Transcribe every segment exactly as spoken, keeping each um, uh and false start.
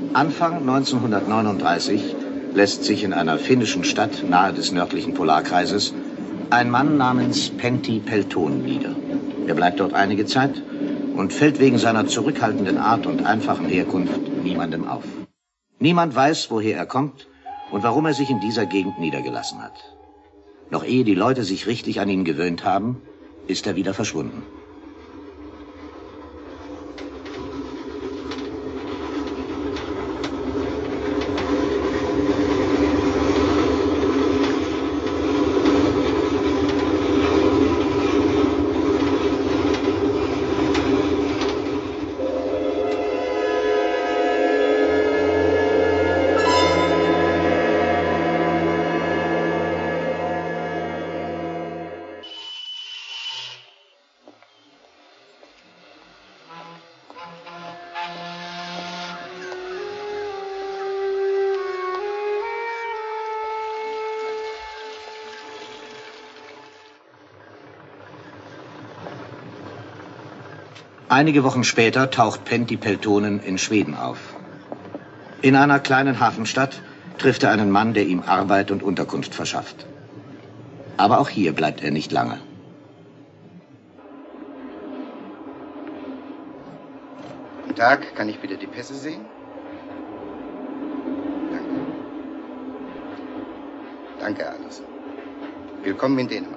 Anfang neunzehnhundertneununddreißig lässt sich in einer finnischen Stadt nahe des nördlichen Polarkreises ein Mann namens Pentti Pelton nieder. Er bleibt dort einige Zeit und fällt wegen seiner zurückhaltenden Art und einfachen Herkunft niemandem auf. Niemand weiß, woher er kommt und warum er sich in dieser Gegend niedergelassen hat. Noch ehe die Leute sich richtig an ihn gewöhnt haben, ist er wieder verschwunden. Einige Wochen später taucht Pentti Peltonen in Schweden auf. In einer kleinen Hafenstadt trifft er einen Mann, der ihm Arbeit und Unterkunft verschafft. Aber auch hier bleibt er nicht lange. Guten Tag, kann ich bitte die Pässe sehen? Danke. Danke, Anderson. Willkommen in Dänemark.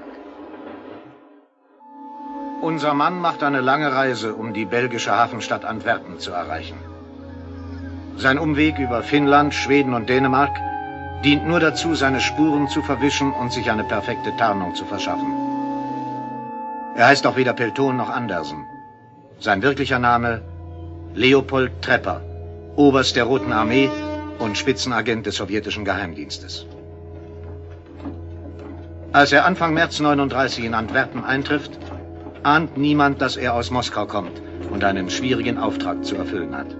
Unser Mann macht eine lange Reise, um die belgische Hafenstadt Antwerpen zu erreichen. Sein Umweg über Finnland, Schweden und Dänemark dient nur dazu, seine Spuren zu verwischen und sich eine perfekte Tarnung zu verschaffen. Er heißt auch weder Pelton noch Andersen. Sein wirklicher Name Leopold Trepper, Oberst der Roten Armee und Spitzenagent des sowjetischen Geheimdienstes. Als er Anfang März neununddreißig in Antwerpen eintrifft, ahnt niemand, dass er aus Moskau kommt und einen schwierigen Auftrag zu erfüllen hat.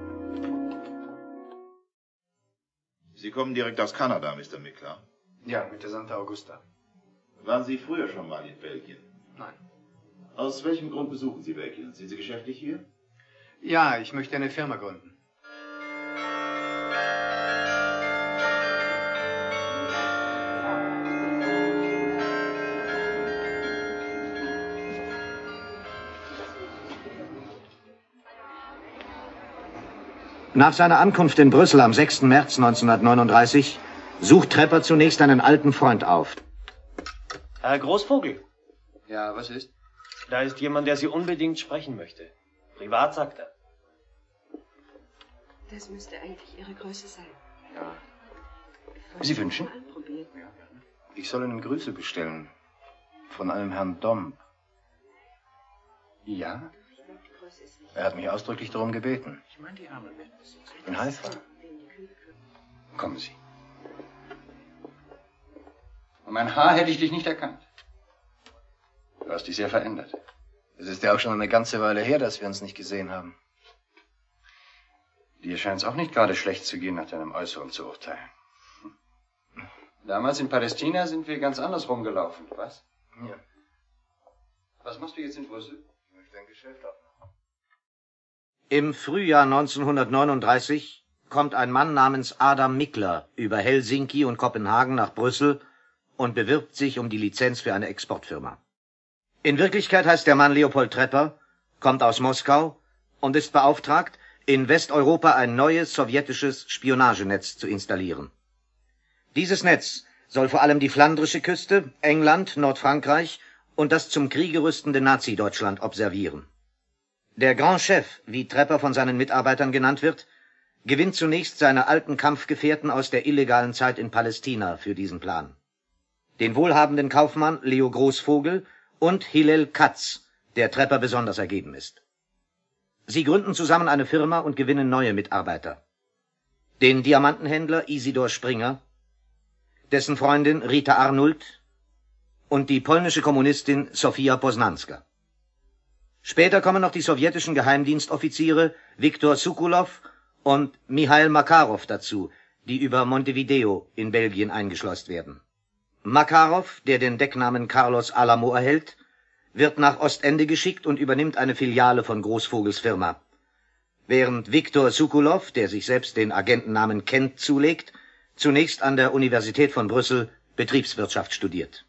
Sie kommen direkt aus Kanada, Mister Mikler? Ja, mit der Santa Augusta. Waren Sie früher schon mal in Belgien? Nein. Aus welchem Grund besuchen Sie Belgien? Sind Sie geschäftlich hier? Ja, ich möchte eine Firma gründen. Nach seiner Ankunft in Brüssel am sechsten März neunzehnhundertneununddreißig sucht Trepper zunächst einen alten Freund auf. Herr Großvogel. Ja, was ist? Da ist jemand, der Sie unbedingt sprechen möchte. Privat, sagt er. Das müsste eigentlich Ihre Größe sein. Ja. Sie wünschen? Ich soll Ihnen Grüße bestellen. Von einem Herrn Domb. Ja? Er hat mich ausdrücklich darum gebeten. Ich meine die Arme mit. In Haifa. Kommen Sie. Um mein Haar hätte ich dich nicht erkannt. Du hast dich sehr verändert. Es ist ja auch schon eine ganze Weile her, dass wir uns nicht gesehen haben. Dir scheint es auch nicht gerade schlecht zu gehen, nach deinem Äußeren zu urteilen. Damals in Palästina sind wir ganz anders rumgelaufen, was? Ja. Was machst du jetzt in Brüssel? Ich möchte ein Geschäft aufmachen. Im Frühjahr neunzehnhundertneununddreißig kommt ein Mann namens Adam Mikler über Helsinki und Kopenhagen nach Brüssel und bewirbt sich um die Lizenz für eine Exportfirma. In Wirklichkeit heißt der Mann Leopold Trepper, kommt aus Moskau und ist beauftragt, in Westeuropa ein neues sowjetisches Spionagenetz zu installieren. Dieses Netz soll vor allem die flandrische Küste, England, Nordfrankreich und das zum Kriege rüstende Nazi-Deutschland observieren. Der Grand Chef, wie Trepper von seinen Mitarbeitern genannt wird, gewinnt zunächst seine alten Kampfgefährten aus der illegalen Zeit in Palästina für diesen Plan. Den wohlhabenden Kaufmann Leo Großvogel und Hillel Katz, der Trepper besonders ergeben ist. Sie gründen zusammen eine Firma und gewinnen neue Mitarbeiter. Den Diamantenhändler Isidor Springer, dessen Freundin Rita Arnult und die polnische Kommunistin Sofia Poznanska. Später kommen noch die sowjetischen Geheimdienstoffiziere Viktor Sukulow und Michail Makarov dazu, die über Montevideo in Belgien eingeschleust werden. Makarov, der den Decknamen Carlos Alamo erhält, wird nach Ostende geschickt und übernimmt eine Filiale von Großvogels Firma. während Viktor Sokolov, der sich selbst den Agentennamen Kent zulegt, zunächst an der Universität von Brüssel Betriebswirtschaft studiert.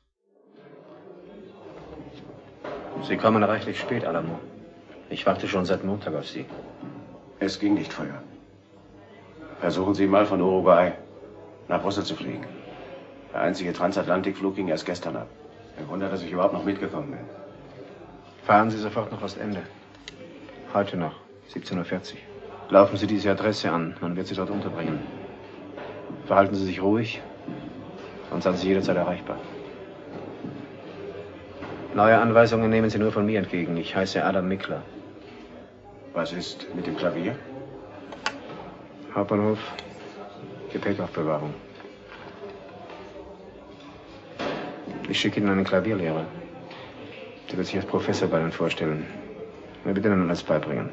Sie kommen reichlich spät, Alamo. Ich warte schon seit Montag auf Sie. Es ging nicht früher. Versuchen Sie mal von Uruguay nach Brüssel zu fliegen. Der einzige Transatlantikflug ging erst gestern ab. Ein Wunder, dass ich überhaupt noch mitgekommen bin. Fahren Sie sofort nach Ostende. Heute noch, siebzehn Uhr vierzig. Laufen Sie diese Adresse an, man wird Sie dort unterbringen. Verhalten Sie sich ruhig und seien Sie jederzeit erreichbar. Neue Anweisungen nehmen Sie nur von mir entgegen. Ich heiße Adam Mikler. Was ist mit dem Klavier? Hauptbahnhof, Gepäckaufbewahrung. Ich schicke Ihnen einen Klavierlehrer. Der wird sich als Professor bei Ihnen vorstellen. Er wird Ihnen alles beibringen.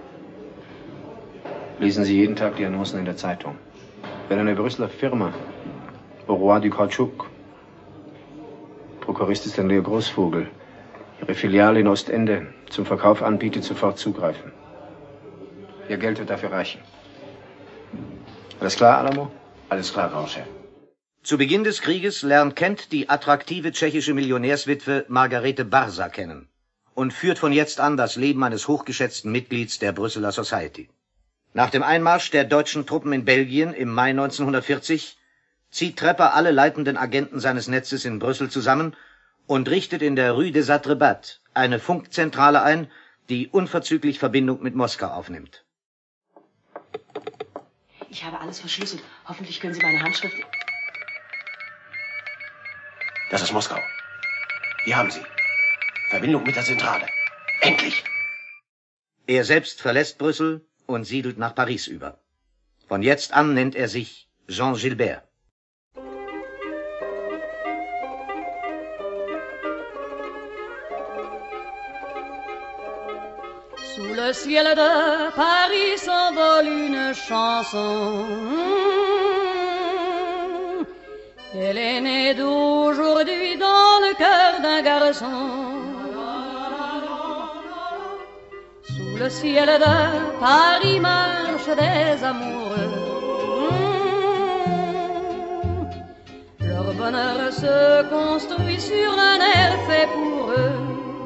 Lesen Sie jeden Tag die Annoncen in der Zeitung. Wenn eine Brüsseler Firma, Au Roi du Kautschuk, Prokurist ist ein Leo Großvogel, ihre Filiale in Ostende zum Verkauf anbietet, sofort zugreifen. Ihr Geld wird dafür reichen. Alles klar, Alamo? Alles klar, Grand Chef. Zu Beginn des Krieges lernt Kent die attraktive tschechische Millionärswitwe Margarete Barsa kennen und führt von jetzt an das Leben eines hochgeschätzten Mitglieds der Brüsseler Society. Nach dem Einmarsch der deutschen Truppen in Belgien im Mai neunzehnhundertvierzig zieht Trepper alle leitenden Agenten seines Netzes in Brüssel zusammen und richtet in der Rue des Atrebats eine Funkzentrale ein, die unverzüglich Verbindung mit Moskau aufnimmt. Ich habe alles verschlüsselt. Hoffentlich können Sie meine Handschrift... Das ist Moskau. Hier haben Sie. Verbindung mit der Zentrale. Endlich! Er selbst verlässt Brüssel und siedelt nach Paris über. Von jetzt an nennt er sich Jean Gilbert. Sous le ciel de Paris s'envole une chanson. Elle est née d'aujourd'hui dans le cœur d'un garçon. Sous le ciel de Paris marchent des amoureux. Leur bonheur se construit sur un air fait pour eux.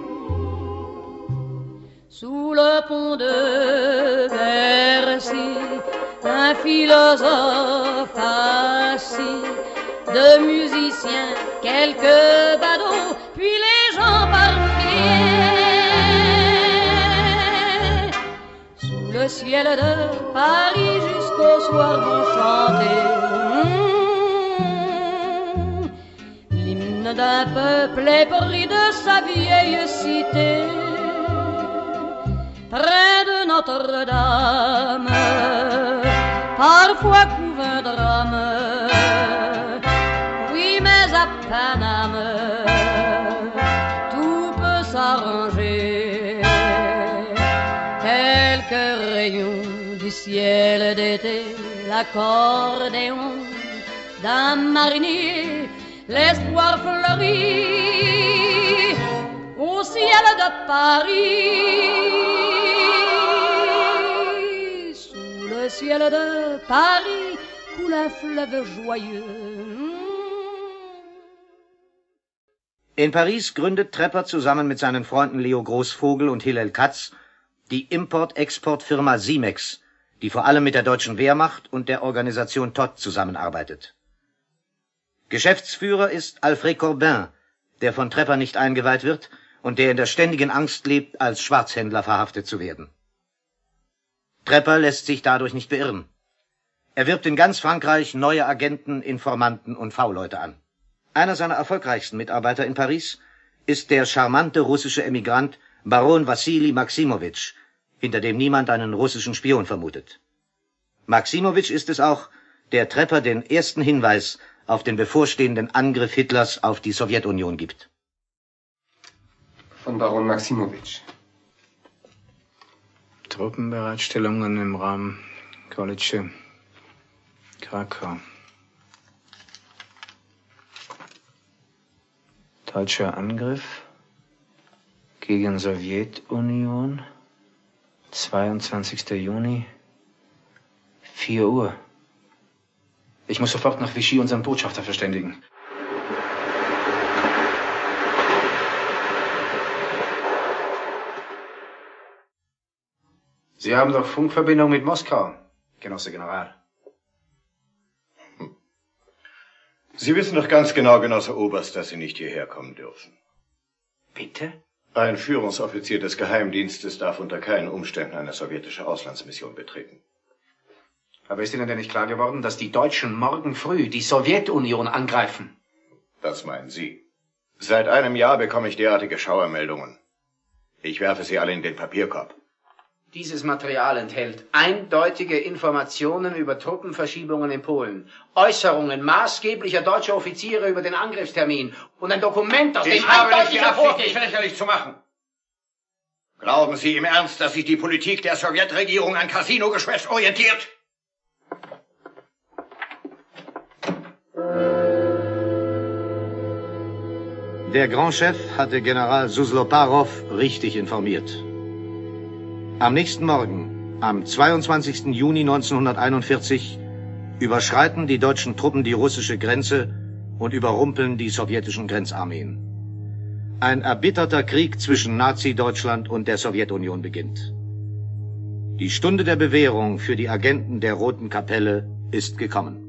Sous le pont de Bercy, un philosophe assis, de musiciens, quelques badauds, puis les gens par milliers. Sous le ciel de Paris jusqu'au soir vont chanter l'hymne d'un peuple épris de sa vieille cité. Près de Notre-Dame, parfois couve un drame. Oui, mais à Paname, tout peut s'arranger. Quelques rayons du ciel d'été, l'accordéon d'un marinier, l'espoir fleurit au ciel de Paris. Le ciel de Paris coule un fleuve joyeux. In Paris gründet Trepper zusammen mit seinen Freunden Leo Großvogel und Hillel Katz die Import-Export-Firma Simex, die vor allem mit der deutschen Wehrmacht und der Organisation Todt zusammenarbeitet. Geschäftsführer ist Alfred Corbin, der von Trepper nicht eingeweiht wird und der in der ständigen Angst lebt, als Schwarzhändler verhaftet zu werden. Trepper lässt sich dadurch nicht beirren. Er wirbt in ganz Frankreich neue Agenten, Informanten und V-Leute an. Einer seiner erfolgreichsten Mitarbeiter in Paris ist der charmante russische Emigrant Baron Wassili Maximowitsch, hinter dem niemand einen russischen Spion vermutet. Maximowitsch ist es auch, der Trepper den ersten Hinweis auf den bevorstehenden Angriff Hitlers auf die Sowjetunion gibt. Von Baron Maximowitsch. Truppenbereitstellungen im Raum Kolice, Krakau. Deutscher Angriff gegen Sowjetunion zweiundzwanzigster Juni, vier Uhr. Ich muss sofort nach Vichy unseren Botschafter verständigen. Sie haben doch Funkverbindung mit Moskau, Genosse General. Sie wissen doch ganz genau, Genosse Oberst, dass Sie nicht hierher kommen dürfen. Bitte? Ein Führungsoffizier des Geheimdienstes darf unter keinen Umständen eine sowjetische Auslandsmission betreten. Aber ist Ihnen denn nicht klar geworden, dass die Deutschen morgen früh die Sowjetunion angreifen? Das meinen Sie. Seit einem Jahr bekomme ich derartige Schauermeldungen. Ich werfe sie alle in den Papierkorb. Dieses Material enthält eindeutige Informationen über Truppenverschiebungen in Polen, Äußerungen maßgeblicher deutscher Offiziere über den Angriffstermin und ein Dokument, aus dem ich habe nicht eindeutig die Absicht, hervorgeht. dich lächerlich zu machen. Glauben Sie im Ernst, dass sich die Politik der Sowjetregierung an Casino-Geschwätz orientiert? Der Grand Chef hatte General Susloparov richtig informiert. Am nächsten Morgen, am zweiundzwanzigsten Juni neunzehnhunderteinundvierzig, überschreiten die deutschen Truppen die russische Grenze und überrumpeln die sowjetischen Grenzarmeen. Ein erbitterter Krieg zwischen Nazi-Deutschland und der Sowjetunion beginnt. Die Stunde der Bewährung für die Agenten der Roten Kapelle ist gekommen.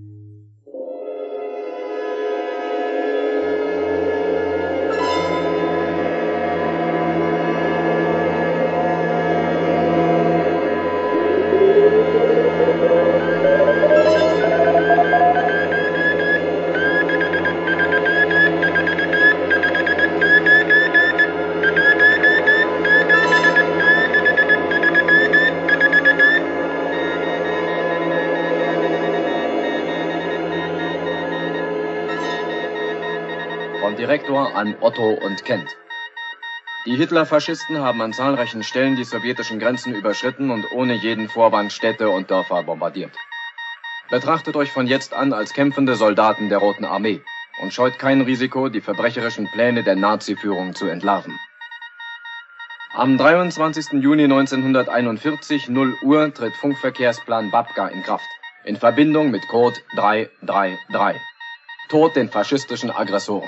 Direktor an Otto und Kent. Die Hitlerfaschisten haben an zahlreichen Stellen die sowjetischen Grenzen überschritten und ohne jeden Vorwand Städte und Dörfer bombardiert. Betrachtet euch von jetzt an als kämpfende Soldaten der Roten Armee und scheut kein Risiko, die verbrecherischen Pläne der Nazi-Führung zu entlarven. Am dreiundzwanzigsten Juni neunzehnhunderteinundvierzig, null Uhr, tritt Funkverkehrsplan Babka in Kraft, in Verbindung mit Code drei drei drei. Tod den faschistischen Aggressoren.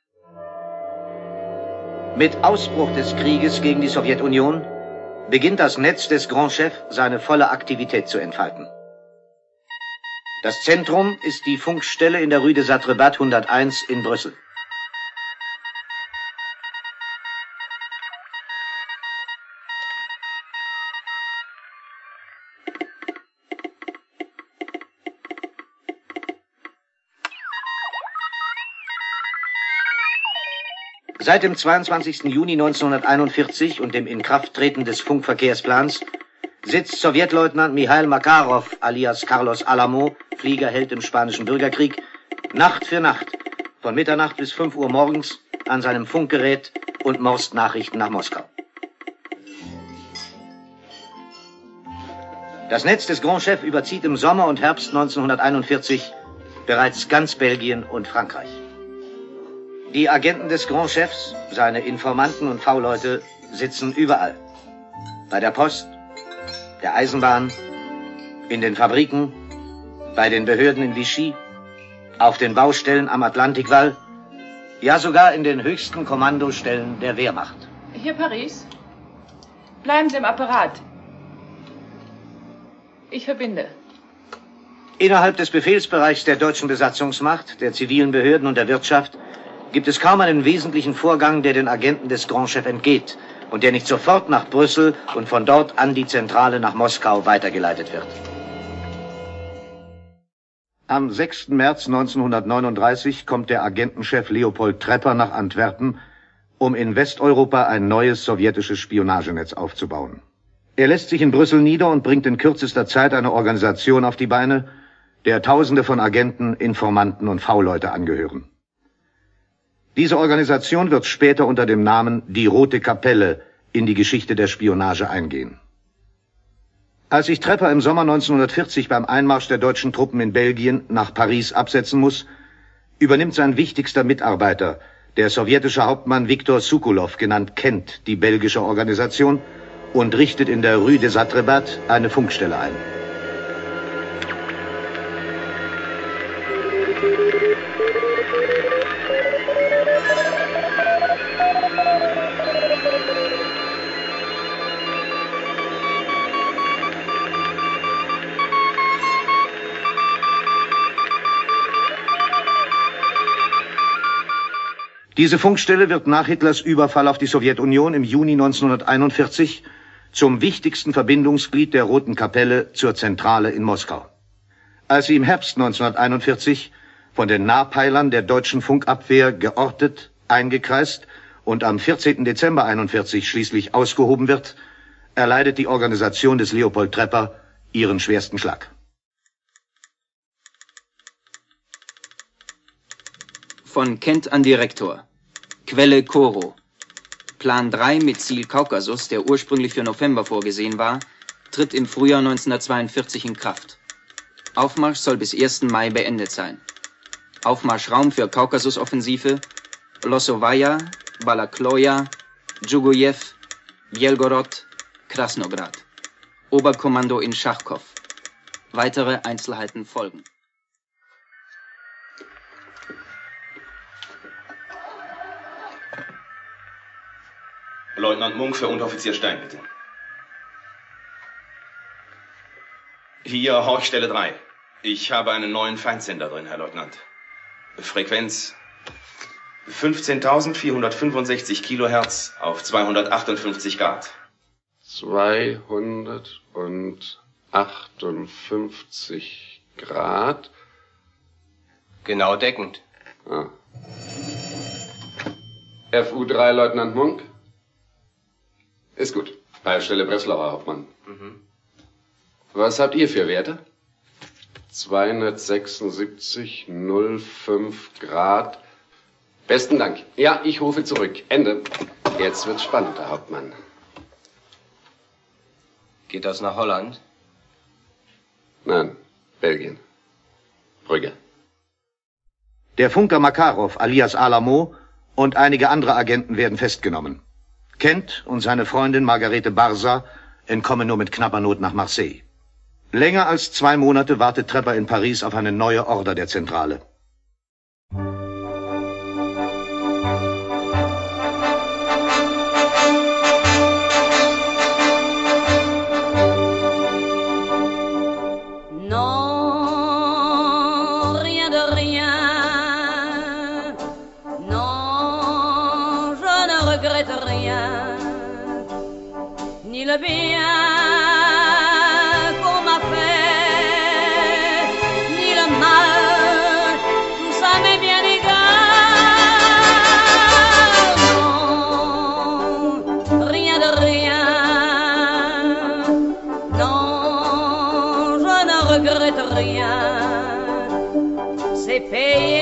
Mit Ausbruch des Krieges gegen die Sowjetunion beginnt das Netz des Grand Chef seine volle Aktivität zu entfalten. Das Zentrum ist die Funkstelle in der Rue des Atrebats hunderteins in Brüssel. Seit dem zweiundzwanzigsten Juni neunzehnhunderteinundvierzig und dem Inkrafttreten des Funkverkehrsplans sitzt Sowjetleutnant Michail Makarov alias Carlos Alamo, Fliegerheld im Spanischen Bürgerkrieg, Nacht für Nacht, von Mitternacht bis fünf Uhr morgens an seinem Funkgerät und morst Nachrichten nach Moskau. Das Netz des Grand Chef überzieht im Sommer und Herbst neunzehnhunderteinundvierzig bereits ganz Belgien und Frankreich. Die Agenten des Grand Chefs, seine Informanten und V-Leute, sitzen überall. Bei der Post, der Eisenbahn, in den Fabriken, bei den Behörden in Vichy, auf den Baustellen am Atlantikwall, ja sogar in den höchsten Kommandostellen der Wehrmacht. Hier Paris. Bleiben Sie im Apparat. Ich verbinde. Innerhalb des Befehlsbereichs der deutschen Besatzungsmacht, der zivilen Behörden und der Wirtschaft gibt es kaum einen wesentlichen Vorgang, der den Agenten des Grand Chef entgeht und der nicht sofort nach Brüssel und von dort an die Zentrale nach Moskau weitergeleitet wird. Am sechsten März neunzehnhundertneununddreißig kommt der Agentenchef Leopold Trepper nach Antwerpen, um in Westeuropa ein neues sowjetisches Spionagenetz aufzubauen. Er lässt sich in Brüssel nieder und bringt in kürzester Zeit eine Organisation auf die Beine, der Tausende von Agenten, Informanten und V-Leute angehören. Diese Organisation wird später unter dem Namen Die Rote Kapelle in die Geschichte der Spionage eingehen. Als sich Trepper im Sommer neunzehnhundertvierzig beim Einmarsch der deutschen Truppen in Belgien nach Paris absetzen muss, übernimmt sein wichtigster Mitarbeiter, der sowjetische Hauptmann Viktor Sokolov, genannt Kent, die belgische Organisation und richtet in der Rue des Atrebat eine Funkstelle ein. Diese Funkstelle wird nach Hitlers Überfall auf die Sowjetunion im Juni neunzehnhunderteinundvierzig zum wichtigsten Verbindungsglied der Roten Kapelle zur Zentrale in Moskau. Als sie im Herbst neunzehnhunderteinundvierzig von den Nahpeilern der deutschen Funkabwehr geortet, eingekreist und am vierzehnten Dezember einundvierzig schließlich ausgehoben wird, erleidet die Organisation des Leopold Trepper ihren schwersten Schlag. Von Kent an Direktor. Quelle Koro. Plan drei mit Ziel Kaukasus, der ursprünglich für November vorgesehen war, tritt im Frühjahr neunzehnhundertzweiundvierzig in Kraft. Aufmarsch soll bis ersten Mai beendet sein. Aufmarschraum für Kaukasusoffensive: Losowaja, Balakloja, Djugujew, Bjelgorod, Krasnograd. Oberkommando in Schachkow. Weitere Einzelheiten folgen. Leutnant Munk für Unteroffizier Stein, bitte. Hier Horchstelle drei. Ich habe einen neuen Feindsender drin, Herr Leutnant. Frequenz fünfzehntausendvierhundertfünfundsechzig Kilohertz auf zweihundertachtundfünfzig Grad. zweihundertachtundfünfzig Grad? Genau deckend. Ah. F U drei, Leutnant Munk? Ist gut. Peilstelle Breslauer Hauptmann. Mhm. Was habt ihr für Werte? zweihundertsechsundsiebzig Komma null fünf Grad. Besten Dank. Ja, ich rufe zurück. Ende. Jetzt wird's spannend, Herr Hauptmann. Geht das nach Holland? Nein, Belgien. Brügge. Der Funker Makarov alias Alamo und einige andere Agenten werden festgenommen. Kent und seine Freundin Margarete Barsa entkommen nur mit knapper Not nach Marseille. Länger als zwei Monate wartet Trepper in Paris auf eine neue Order der Zentrale. Le bien qu'on m'a fait, ni le mal, tout ça m'est bien égal. Non, rien de rien. Non, je ne regrette rien. C'est payé.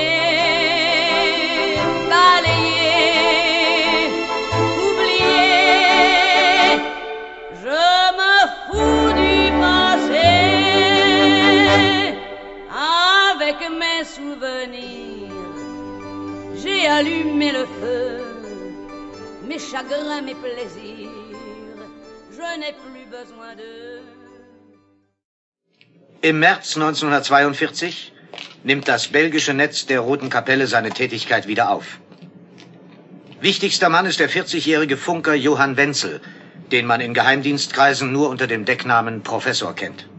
Allumer le feu, mes chagrins, mes plaisirs, je n'ai plus besoin de... Im März neunzehnhundertzweiundvierzig nimmt das belgische Netz der Roten Kapelle seine Tätigkeit wieder auf. Wichtigster Mann ist der vierzigjährige Funker Johann Wenzel, den man in Geheimdienstkreisen nur unter dem Decknamen Professor kennt.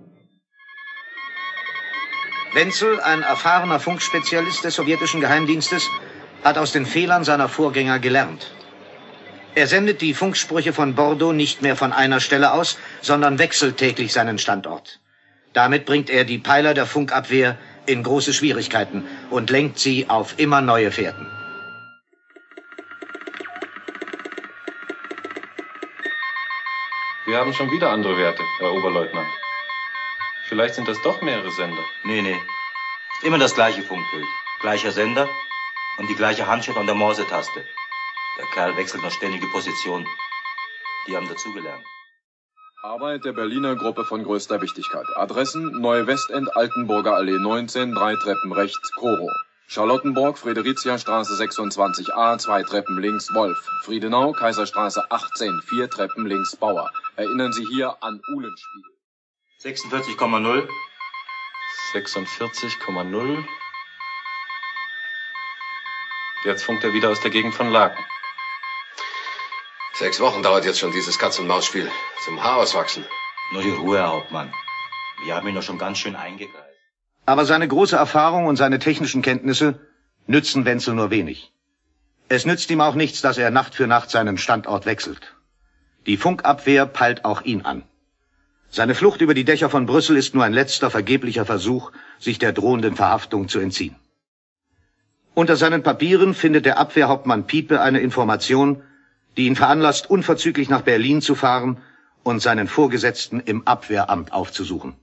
Wenzel, ein erfahrener Funkspezialist des sowjetischen Geheimdienstes, hat aus den Fehlern seiner Vorgänger gelernt. Er sendet die Funksprüche von Bordeaux nicht mehr von einer Stelle aus, sondern wechselt täglich seinen Standort. Damit bringt er die Peiler der Funkabwehr in große Schwierigkeiten und lenkt sie auf immer neue Fährten. Wir haben schon wieder andere Werte, Herr Oberleutnant. Vielleicht sind das doch mehrere Sender. Nee, nee. Immer das gleiche Funkbild. Gleicher Sender und die gleiche Handschrift an der Morse-Taste. Der Kerl wechselt noch ständig die Position. Die haben dazugelernt. Arbeit der Berliner Gruppe von größter Wichtigkeit. Adressen: Neue Westend, Altenburger Allee neunzehn, drei Treppen rechts, Koro. Charlottenburg, Fridericiastraße sechsundzwanzig a, zwei Treppen links, Wolf. Friedenau, Kaiserstraße achtzehn, vier Treppen links, Bauer. Erinnern Sie hier an Uhlenspiegel. sechsundvierzig Komma null. sechsundvierzig Komma null. Jetzt funkt er wieder aus der Gegend von Laken. Sechs Wochen dauert jetzt schon dieses Katz-und-Maus-Spiel. Zum Haar auswachsen. Nur die Ruhe, Herr Hauptmann. Wir haben ihn doch schon ganz schön eingegreift. Aber seine große Erfahrung und seine technischen Kenntnisse nützen Wenzel nur wenig. Es nützt ihm auch nichts, dass er Nacht für Nacht seinen Standort wechselt. Die Funkabwehr peilt auch ihn an. Seine Flucht über die Dächer von Brüssel ist nur ein letzter vergeblicher Versuch, sich der drohenden Verhaftung zu entziehen. Unter seinen Papieren findet der Abwehrhauptmann Piepe eine Information, die ihn veranlasst, unverzüglich nach Berlin zu fahren und seinen Vorgesetzten im Abwehramt aufzusuchen.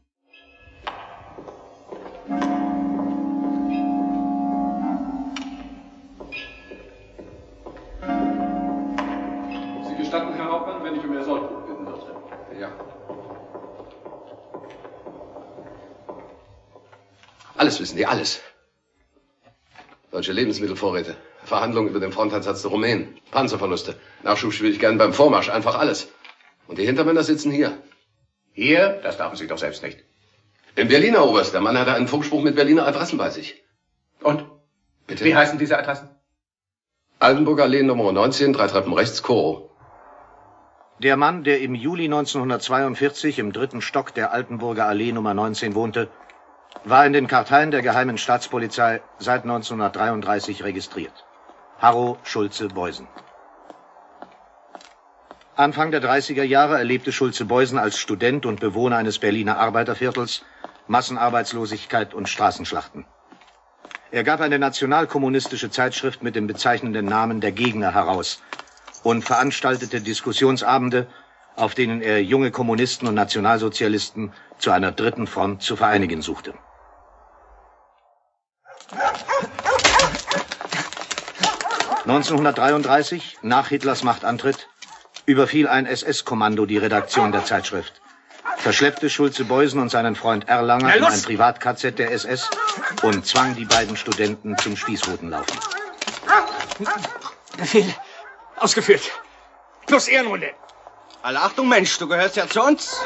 Sie gestatten, Herr Hauptmann, wenn ich um Ihr Sollbuch bitten dürfte? Ja. Alles wissen die, alles. Deutsche Lebensmittelvorräte, Verhandlungen über den Fronteinsatz der Rumänen, Panzerverluste, Nachschubschwierigkeiten beim Vormarsch, einfach alles. Und die Hintermänner sitzen hier. Hier? Das darf Sie doch selbst nicht. Im Berliner Oberst. Der Mann hatte einen Funkspruch mit Berliner Adressen bei sich. Und? Bitte? Wie heißen diese Adressen? Altenburger Allee Nummer neunzehn, drei Treppen rechts, Koro. Der Mann, der im Juli neunzehnhundertzweiundvierzig im dritten Stock der Altenburger Allee Nummer neunzehn wohnte, war in den Karteien der Geheimen Staatspolizei seit neunzehnhundertdreiunddreißig registriert. Harro Schulze-Beusen. Anfang der dreißiger Jahre erlebte Schulze-Beusen als Student und Bewohner eines Berliner Arbeiterviertels Massenarbeitslosigkeit und Straßenschlachten. Er gab eine nationalkommunistische Zeitschrift mit dem bezeichnenden Namen Der Gegner heraus und veranstaltete Diskussionsabende, auf denen er junge Kommunisten und Nationalsozialisten zu einer dritten Front zu vereinigen suchte. neunzehnhundertdreiunddreißig, nach Hitlers Machtantritt, überfiel ein S S-Kommando die Redaktion der Zeitschrift, verschleppte Schulze-Beusen und seinen Freund Erlanger in ein Privat-K Z der S S und zwang die beiden Studenten zum Spießrutenlaufen. Befehl ausgeführt. Plus Ehrenrunde. Alle Achtung, Mensch, du gehörst ja zu uns.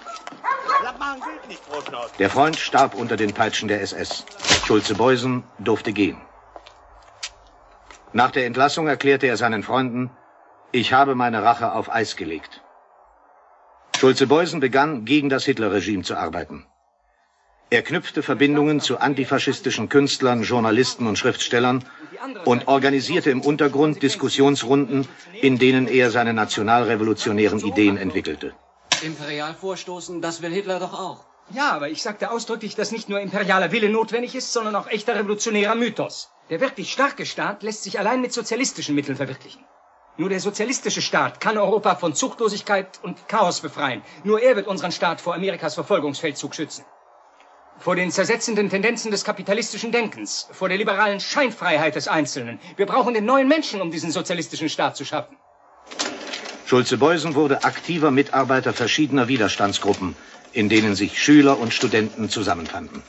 Der Freund starb unter den Peitschen der S S. Schulze-Beusen durfte gehen. Nach der Entlassung erklärte er seinen Freunden, ich habe meine Rache auf Eis gelegt. Schulze-Beusen begann, gegen das Hitlerregime zu arbeiten. Er knüpfte Verbindungen zu antifaschistischen Künstlern, Journalisten und Schriftstellern und organisierte im Untergrund Diskussionsrunden, in denen er seine nationalrevolutionären Ideen entwickelte. Imperial vorstoßen, das will Hitler doch auch. Ja, aber ich sagte ausdrücklich, dass nicht nur imperialer Wille notwendig ist, sondern auch echter revolutionärer Mythos. Der wirklich starke Staat lässt sich allein mit sozialistischen Mitteln verwirklichen. Nur der sozialistische Staat kann Europa von Zuchtlosigkeit und Chaos befreien. Nur er wird unseren Staat vor Amerikas Verfolgungsfeldzug schützen. Vor den zersetzenden Tendenzen des kapitalistischen Denkens, vor der liberalen Scheinfreiheit des Einzelnen. Wir brauchen den neuen Menschen, um diesen sozialistischen Staat zu schaffen. Schulze-Beusen wurde aktiver Mitarbeiter verschiedener Widerstandsgruppen, in denen sich Schüler und Studenten zusammenfanden.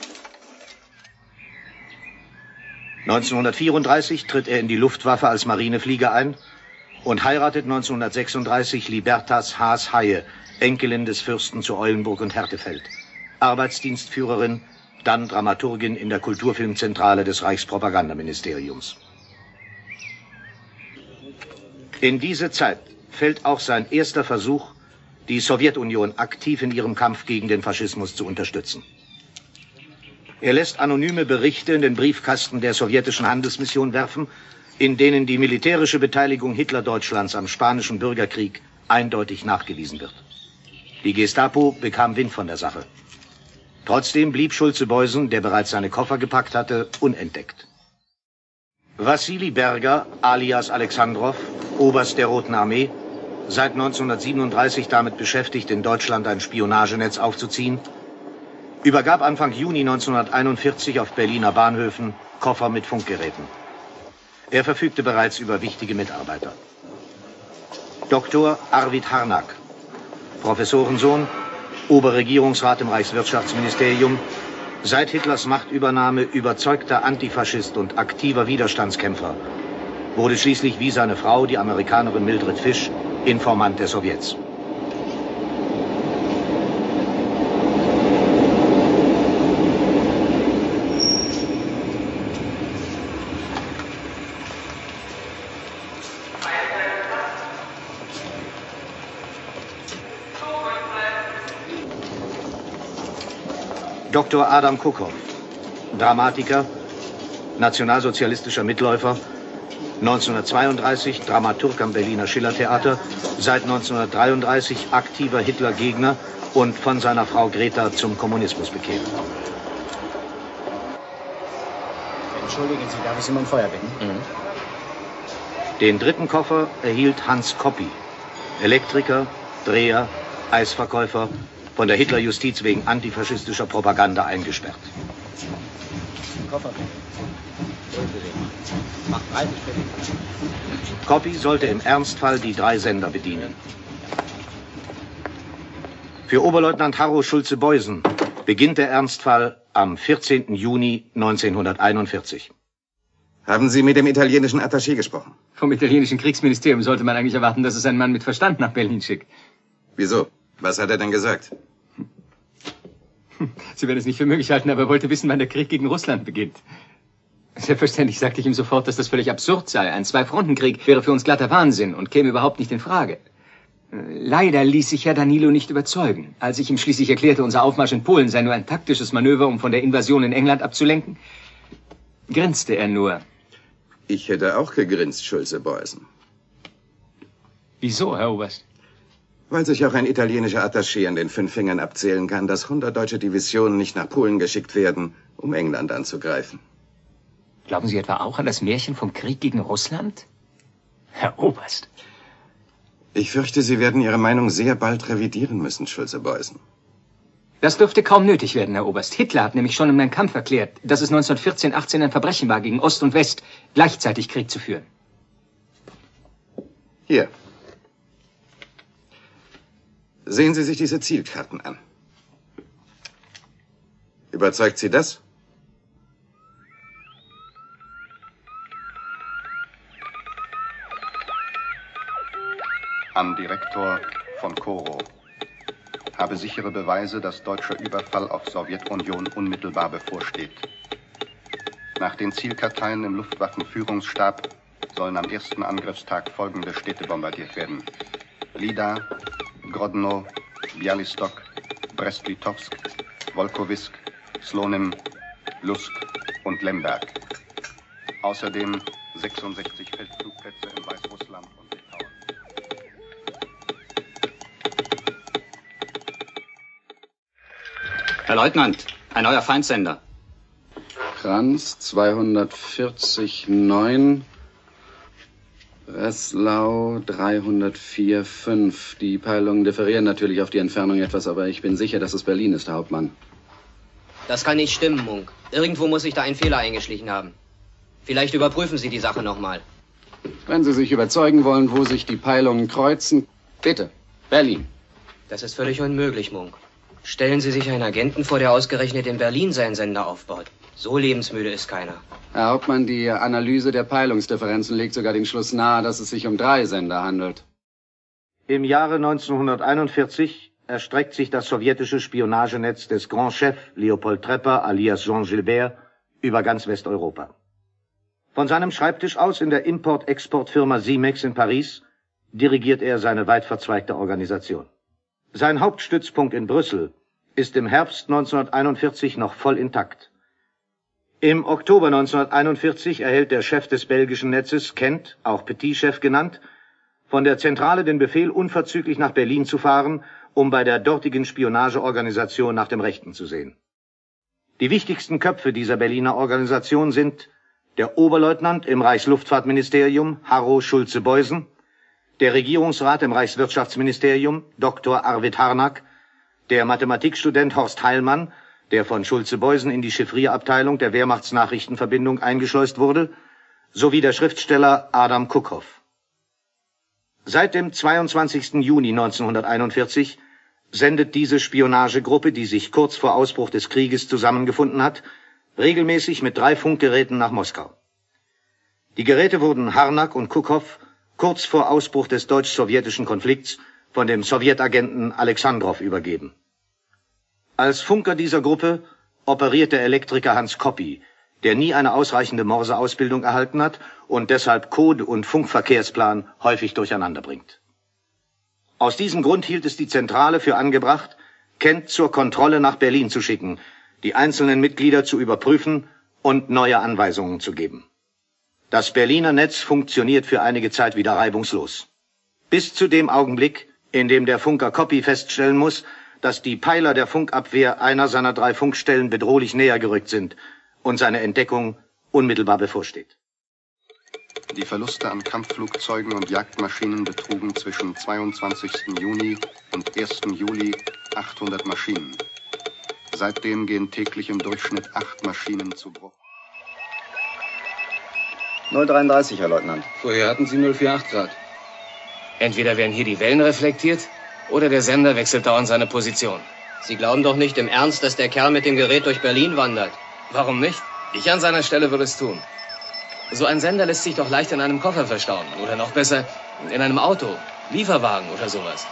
neunzehnhundertvierunddreißig tritt er in die Luftwaffe als Marineflieger ein und heiratet neunzehnhundertsechsunddreißig Libertas Haas-Haie, Enkelin des Fürsten zu Eulenburg und Hertefeld, Arbeitsdienstführerin, dann Dramaturgin in der Kulturfilmzentrale des Reichspropagandaministeriums. In diese Zeit fällt auch sein erster Versuch, die Sowjetunion aktiv in ihrem Kampf gegen den Faschismus zu unterstützen. Er lässt anonyme Berichte in den Briefkasten der sowjetischen Handelsmission werfen, in denen die militärische Beteiligung Hitler-Deutschlands am Spanischen Bürgerkrieg eindeutig nachgewiesen wird. Die Gestapo bekam Wind von der Sache. Trotzdem blieb Schulze-Beusen, der bereits seine Koffer gepackt hatte, unentdeckt. Wassili Berger, alias Alexandrow, Oberst der Roten Armee, seit neunzehnhundertsiebenunddreißig damit beschäftigt, in Deutschland ein Spionagenetz aufzuziehen, übergab Anfang Juni neunzehnhunderteinundvierzig auf Berliner Bahnhöfen Koffer mit Funkgeräten. Er verfügte bereits über wichtige Mitarbeiter. Doktor Arvid Harnack, Professorensohn, Oberregierungsrat im Reichswirtschaftsministerium, Seit Hitlers Machtübernahme überzeugter Antifaschist und aktiver Widerstandskämpfer, wurde schließlich wie seine Frau, die Amerikanerin Mildred Fish, Informant der Sowjets. Doktor Adam Kukow, Dramatiker, nationalsozialistischer Mitläufer, neunzehnhundertzweiunddreißig Dramaturg am Berliner Schillertheater, seit neunzehnhundertdreiunddreißig aktiver Hitlergegner und von seiner Frau Greta zum Kommunismus bekehrt. Entschuldigen Sie, darf ich Sie um ein Feuer bitten? Mhm. Den dritten Koffer erhielt Hans Koppi, Elektriker, Dreher, Eisverkäufer, von der Hitlerjustiz wegen antifaschistischer Propaganda eingesperrt. Koffer. Macht dreißig Pfennig. Koppi sollte im Ernstfall die drei Sender bedienen. Für Oberleutnant Harro Schulze-Beusen beginnt der Ernstfall am vierzehnten Juni neunzehnhunderteinundvierzig. Haben Sie mit dem italienischen Attaché gesprochen? Vom italienischen Kriegsministerium sollte man eigentlich erwarten, dass es einen Mann mit Verstand nach Berlin schickt. Wieso? Was hat er denn gesagt? Sie werden es nicht für möglich halten, aber er wollte wissen, wann der Krieg gegen Russland beginnt. Selbstverständlich sagte ich ihm sofort, dass das völlig absurd sei. Ein Zwei-Fronten-Krieg wäre für uns glatter Wahnsinn und käme überhaupt nicht in Frage. Leider ließ sich Herr Danilo nicht überzeugen. Als ich ihm schließlich erklärte, unser Aufmarsch in Polen sei nur ein taktisches Manöver, um von der Invasion in England abzulenken, grinste er nur. Ich hätte auch gegrinst, Schulze-Beusen. Wieso, Herr Oberst? Weil sich auch ein italienischer Attaché an den fünf Fingern abzählen kann, dass hundert deutsche Divisionen nicht nach Polen geschickt werden, um England anzugreifen. Glauben Sie etwa auch an das Märchen vom Krieg gegen Russland? Herr Oberst. Ich fürchte, Sie werden Ihre Meinung sehr bald revidieren müssen, Schulze-Beusen. Das dürfte kaum nötig werden, Herr Oberst. Hitler hat nämlich schon in meinem Kampf erklärt, dass es neunzehnhundertvierzehn achtzehn ein Verbrechen war, gegen Ost und West gleichzeitig Krieg zu führen. Hier. Sehen Sie sich diese Zielkarten an. Überzeugt Sie das? An Direktor von Koro. Habe sichere Beweise, dass deutscher Überfall auf Sowjetunion unmittelbar bevorsteht. Nach den Zielkarteien im Luftwaffenführungsstab sollen am ersten Angriffstag folgende Städte bombardiert werden: Lida, Grodno, Bialystok, Brest-Litovsk, Wolkowisk, Slonim, Lusk und Lemberg. Außerdem sechsundsechzig Feldflugplätze in Weißrussland und Litauen. Herr Leutnant, ein neuer Feindsender. Kranz zweihundertvierzig neun. Breslau dreihundertvier fünf. Die Peilungen differieren natürlich auf die Entfernung etwas, aber ich bin sicher, dass es Berlin ist, Herr Hauptmann. Das kann nicht stimmen, Munk. Irgendwo muss sich da ein Fehler eingeschlichen haben. Vielleicht überprüfen Sie die Sache nochmal. Wenn Sie sich überzeugen wollen, wo sich die Peilungen kreuzen, bitte, Berlin. Das ist völlig unmöglich, Munk. Stellen Sie sich einen Agenten vor, der ausgerechnet in Berlin seinen Sender aufbaut. So lebensmüde ist keiner. Herr Hauptmann, die Analyse der Peilungsdifferenzen legt sogar den Schluss nahe, dass es sich um drei Sender handelt. Im Jahre neunzehnhunderteinundvierzig erstreckt sich das sowjetische Spionagenetz des Grand Chef Leopold Trepper alias Jean Gilbert über ganz Westeuropa. Von seinem Schreibtisch aus in der Import-Export-Firma Simex in Paris dirigiert er seine weit verzweigte Organisation. Sein Hauptstützpunkt in Brüssel ist im Herbst neunzehnhunderteinundvierzig noch voll intakt. Im Oktober neunzehnhunderteinundvierzig erhält der Chef des belgischen Netzes, Kent, auch Petit-Chef genannt, von der Zentrale den Befehl, unverzüglich nach Berlin zu fahren, um bei der dortigen Spionageorganisation nach dem Rechten zu sehen. Die wichtigsten Köpfe dieser Berliner Organisation sind der Oberleutnant im Reichsluftfahrtministerium, Harro Schulze-Beusen, der Regierungsrat im Reichswirtschaftsministerium, Doktor Arvid Harnack, der Mathematikstudent Horst Heilmann, der von Schulze-Beusen in die Chiffrierabteilung der Wehrmachtsnachrichtenverbindung eingeschleust wurde, sowie der Schriftsteller Adam Kukow. Seit dem zweiundzwanzigsten Juni neunzehnhunderteinundvierzig sendet diese Spionagegruppe, die sich kurz vor Ausbruch des Krieges zusammengefunden hat, regelmäßig mit drei Funkgeräten nach Moskau. Die Geräte wurden Harnack und Kukow kurz vor Ausbruch des deutsch-sowjetischen Konflikts von dem Sowjetagenten Alexandrow übergeben. Als Funker dieser Gruppe operiert der Elektriker Hans Koppi, der nie eine ausreichende Morseausbildung erhalten hat und deshalb Code- und Funkverkehrsplan häufig durcheinander bringt. Aus diesem Grund hielt es die Zentrale für angebracht, Kent zur Kontrolle nach Berlin zu schicken, die einzelnen Mitglieder zu überprüfen und neue Anweisungen zu geben. Das Berliner Netz funktioniert für einige Zeit wieder reibungslos. Bis zu dem Augenblick, in dem der Funker Koppi feststellen muss, dass die Peiler der Funkabwehr einer seiner drei Funkstellen bedrohlich näher gerückt sind und seine Entdeckung unmittelbar bevorsteht. Die Verluste an Kampfflugzeugen und Jagdmaschinen betrugen zwischen zweiundzwanzigsten Juni und ersten Juli achthundert Maschinen. Seitdem gehen täglich im Durchschnitt acht Maschinen zu Bruch. null dreiunddreißig, Herr Leutnant. Vorher hatten Sie null achtzig Grad. Entweder werden hier die Wellen reflektiert, oder der Sender wechselt dauernd seine Position. Sie glauben doch nicht im Ernst, dass der Kerl mit dem Gerät durch Berlin wandert? Warum nicht? Ich an seiner Stelle würde es tun. So ein Sender lässt sich doch leicht in einem Koffer verstauen. Oder noch besser, in einem Auto, Lieferwagen oder sowas.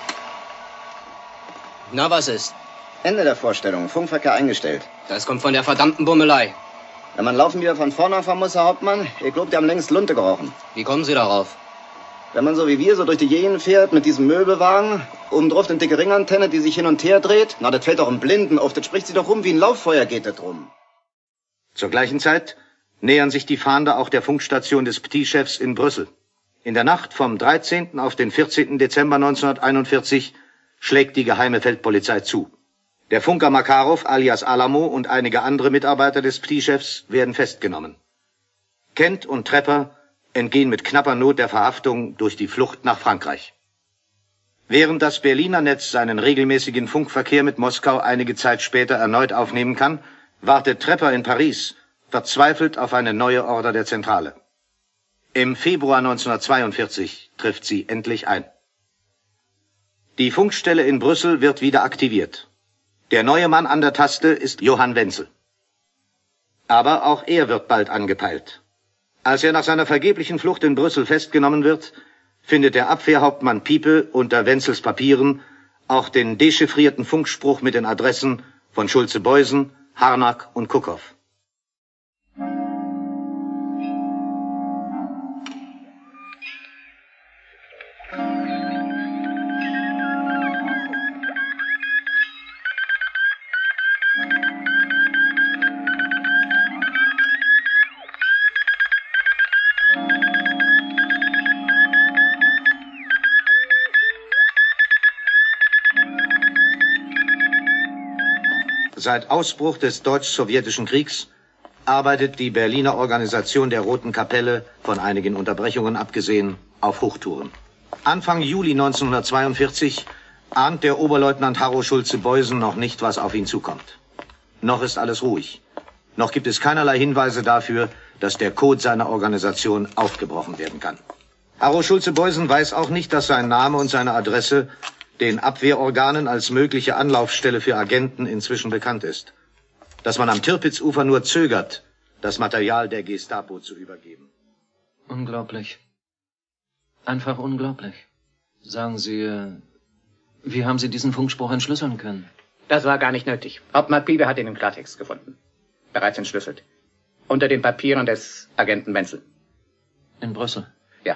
Na, was ist? Ende der Vorstellung. Funkverkehr eingestellt. Das kommt von der verdammten Bummelei. Wenn man laufen wieder von vorne anfangen muss, Herr Hauptmann, ihr glaubt, die haben längst Lunte gerochen. Wie kommen Sie darauf? Wenn man so wie wir so durch die Jenen fährt mit diesem Möbelwagen, oben drauf eine dicke Ringantenne, die sich hin und her dreht, na, das fällt doch im Blinden auf, das spricht sich doch rum, wie ein Lauffeuer geht das rum. Zur gleichen Zeit nähern sich die Fahnder auch der Funkstation des P T-Chefs in Brüssel. In der Nacht vom dreizehnten auf den vierzehnten Dezember neunzehnhunderteinundvierzig schlägt die geheime Feldpolizei zu. Der Funker Makarow alias Alamo und einige andere Mitarbeiter des P T-Chefs werden festgenommen. Kent und Trepper entgehen mit knapper Not der Verhaftung durch die Flucht nach Frankreich. Während das Berliner Netz seinen regelmäßigen Funkverkehr mit Moskau einige Zeit später erneut aufnehmen kann, wartet Trepper in Paris verzweifelt auf eine neue Order der Zentrale. Im Februar neunzehnhundertzweiundvierzig trifft sie endlich ein. Die Funkstelle in Brüssel wird wieder aktiviert. Der neue Mann an der Taste ist Johann Wenzel. Aber auch er wird bald angepeilt. Als er nach seiner vergeblichen Flucht in Brüssel festgenommen wird, findet der Abwehrhauptmann Piepe unter Wenzels Papieren auch den dechiffrierten Funkspruch mit den Adressen von Schulze-Beusen, Harnack und Kukow. Seit Ausbruch des deutsch-sowjetischen Kriegs arbeitet die Berliner Organisation der Roten Kapelle, von einigen Unterbrechungen abgesehen, auf Hochtouren. Anfang Juli neunzehnhundertzweiundvierzig ahnt der Oberleutnant Harro Schulze-Beusen noch nicht, was auf ihn zukommt. Noch ist alles ruhig. Noch gibt es keinerlei Hinweise dafür, dass der Code seiner Organisation aufgebrochen werden kann. Harro Schulze-Beusen weiß auch nicht, dass sein Name und seine Adresse den Abwehrorganen als mögliche Anlaufstelle für Agenten inzwischen bekannt ist. Dass man am Tirpitzufer nur zögert, das Material der Gestapo zu übergeben. Unglaublich. Einfach unglaublich. Sagen Sie, wie haben Sie diesen Funkspruch entschlüsseln können? Das war gar nicht nötig. Hauptmann Piepe hat ihn im Klartext gefunden. Bereits entschlüsselt. Unter den Papieren des Agenten Wenzel. In Brüssel? Ja.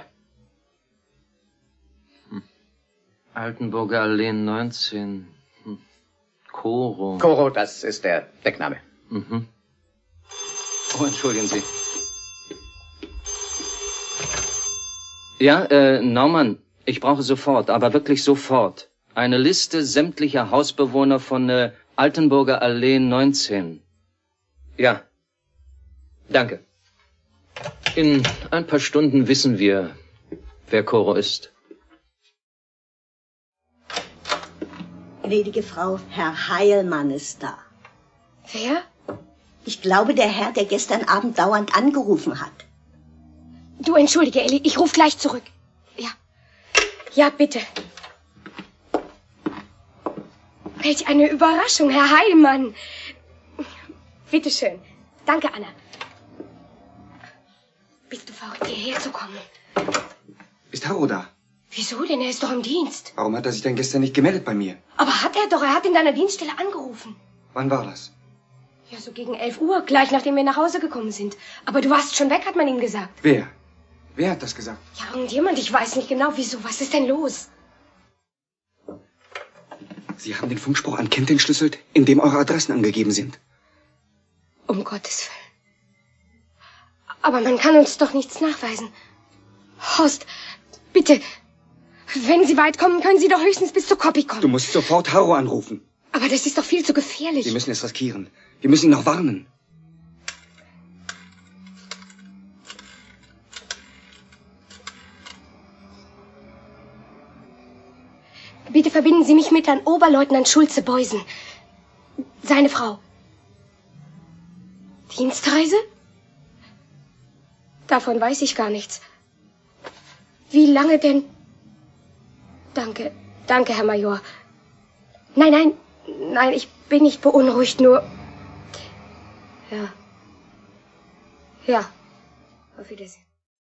Altenburger Allee neunzehn. Hm. Koro. Koro, das ist der Deckname. Mhm. Oh, entschuldigen Sie. Ja, äh, Naumann, ich brauche sofort, aber wirklich sofort, eine Liste sämtlicher Hausbewohner von äh, Altenburger Allee neunzehn. Ja. Danke. In ein paar Stunden wissen wir, wer Koro ist. Gnädige Frau, Herr Heilmann ist da. Wer? Ich glaube, der Herr, der gestern Abend dauernd angerufen hat. Du, entschuldige, Elli, ich ruf gleich zurück. Ja. Ja, bitte. Welch eine Überraschung, Herr Heilmann. Bitte schön. Danke, Anna. Bist du verrückt, hierher zu kommen? Ist Harro da? Wieso denn? Er ist doch im Dienst. Warum hat er sich denn gestern nicht gemeldet bei mir? Aber hat er doch. Er hat in deiner Dienststelle angerufen. Wann war das? Ja, so gegen elf Uhr, gleich nachdem wir nach Hause gekommen sind. Aber du warst schon weg, hat man ihm gesagt. Wer? Wer hat das gesagt? Ja, irgendjemand. Ich weiß nicht genau, wieso. Was ist denn los? Sie haben den Funkspruch an Kent entschlüsselt, in dem eure Adressen angegeben sind. Um Gottes Willen. Aber man kann uns doch nichts nachweisen. Horst, bitte. Wenn Sie weit kommen, können Sie doch höchstens bis zu Copy kommen. Du musst sofort Harro anrufen. Aber das ist doch viel zu gefährlich. Wir müssen es riskieren. Wir müssen ihn noch warnen. Bitte verbinden Sie mich mit Herrn Oberleutnant Schulze-Beusen. Seine Frau. Dienstreise? Davon weiß ich gar nichts. Wie lange denn? Danke, danke, Herr Major. Nein, nein, nein, ich bin nicht beunruhigt, nur... Ja. Ja. Auf Wiedersehen.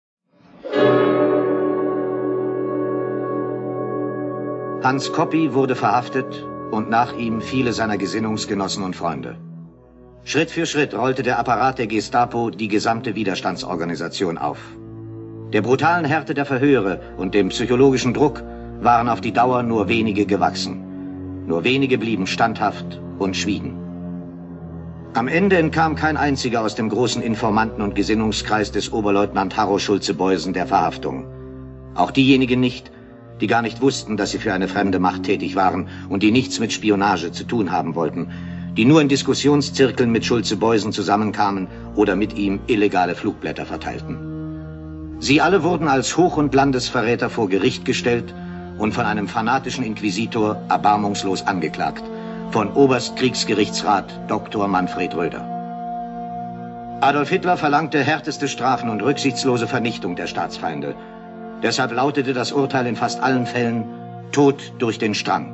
Hans Coppi wurde verhaftet und nach ihm viele seiner Gesinnungsgenossen und Freunde. Schritt für Schritt rollte der Apparat der Gestapo die gesamte Widerstandsorganisation auf. Der brutalen Härte der Verhöre und dem psychologischen Druck waren auf die Dauer nur wenige gewachsen. Nur wenige blieben standhaft und schwiegen. Am Ende entkam kein einziger aus dem großen Informanten- und Gesinnungskreis des Oberleutnant Harro Schulze-Beusen der Verhaftung. Auch diejenigen nicht, die gar nicht wussten, dass sie für eine fremde Macht tätig waren und die nichts mit Spionage zu tun haben wollten, die nur in Diskussionszirkeln mit Schulze-Beusen zusammenkamen oder mit ihm illegale Flugblätter verteilten. Sie alle wurden als Hoch- und Landesverräter vor Gericht gestellt und von einem fanatischen Inquisitor erbarmungslos angeklagt, von Oberstkriegsgerichtsrat Doktor Manfred Röder. Adolf Hitler verlangte härteste Strafen und rücksichtslose Vernichtung der Staatsfeinde. Deshalb lautete das Urteil in fast allen Fällen Tod durch den Strang.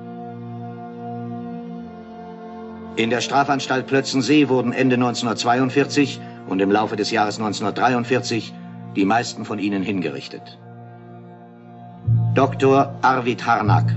In der Strafanstalt Plötzensee wurden Ende neunzehnhundertzweiundvierzig und im Laufe des Jahres neunzehnhundertdreiundvierzig die meisten von ihnen hingerichtet. Doktor Arvid Harnack,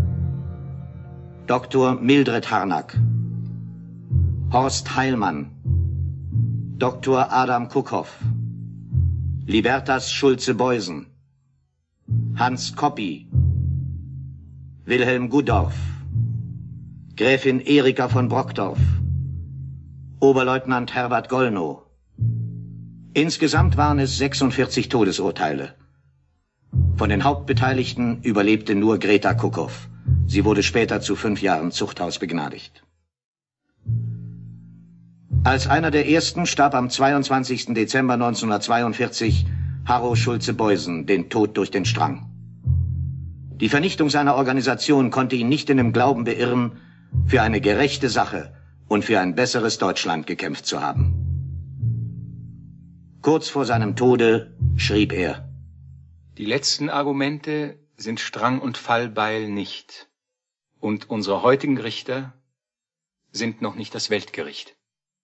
Doktor Mildred Harnack, Horst Heilmann, Doktor Adam Kuckhoff, Libertas Schulze-Beusen, Hans Coppi, Wilhelm Gudorf, Gräfin Erika von Brockdorf, Oberleutnant Herbert Gollnow. Insgesamt waren es sechsundvierzig Todesurteile. Von den Hauptbeteiligten überlebte nur Greta Kuckhoff. Sie wurde später zu fünf Jahren Zuchthaus begnadigt. Als einer der ersten starb am zweiundzwanzigsten Dezember neunzehnhundertzweiundvierzig Harro Schulze-Beusen den Tod durch den Strang. Die Vernichtung seiner Organisation konnte ihn nicht in dem Glauben beirren, für eine gerechte Sache und für ein besseres Deutschland gekämpft zu haben. Kurz vor seinem Tode schrieb er: Die letzten Argumente sind Strang und Fallbeil nicht. Und unsere heutigen Richter sind noch nicht das Weltgericht.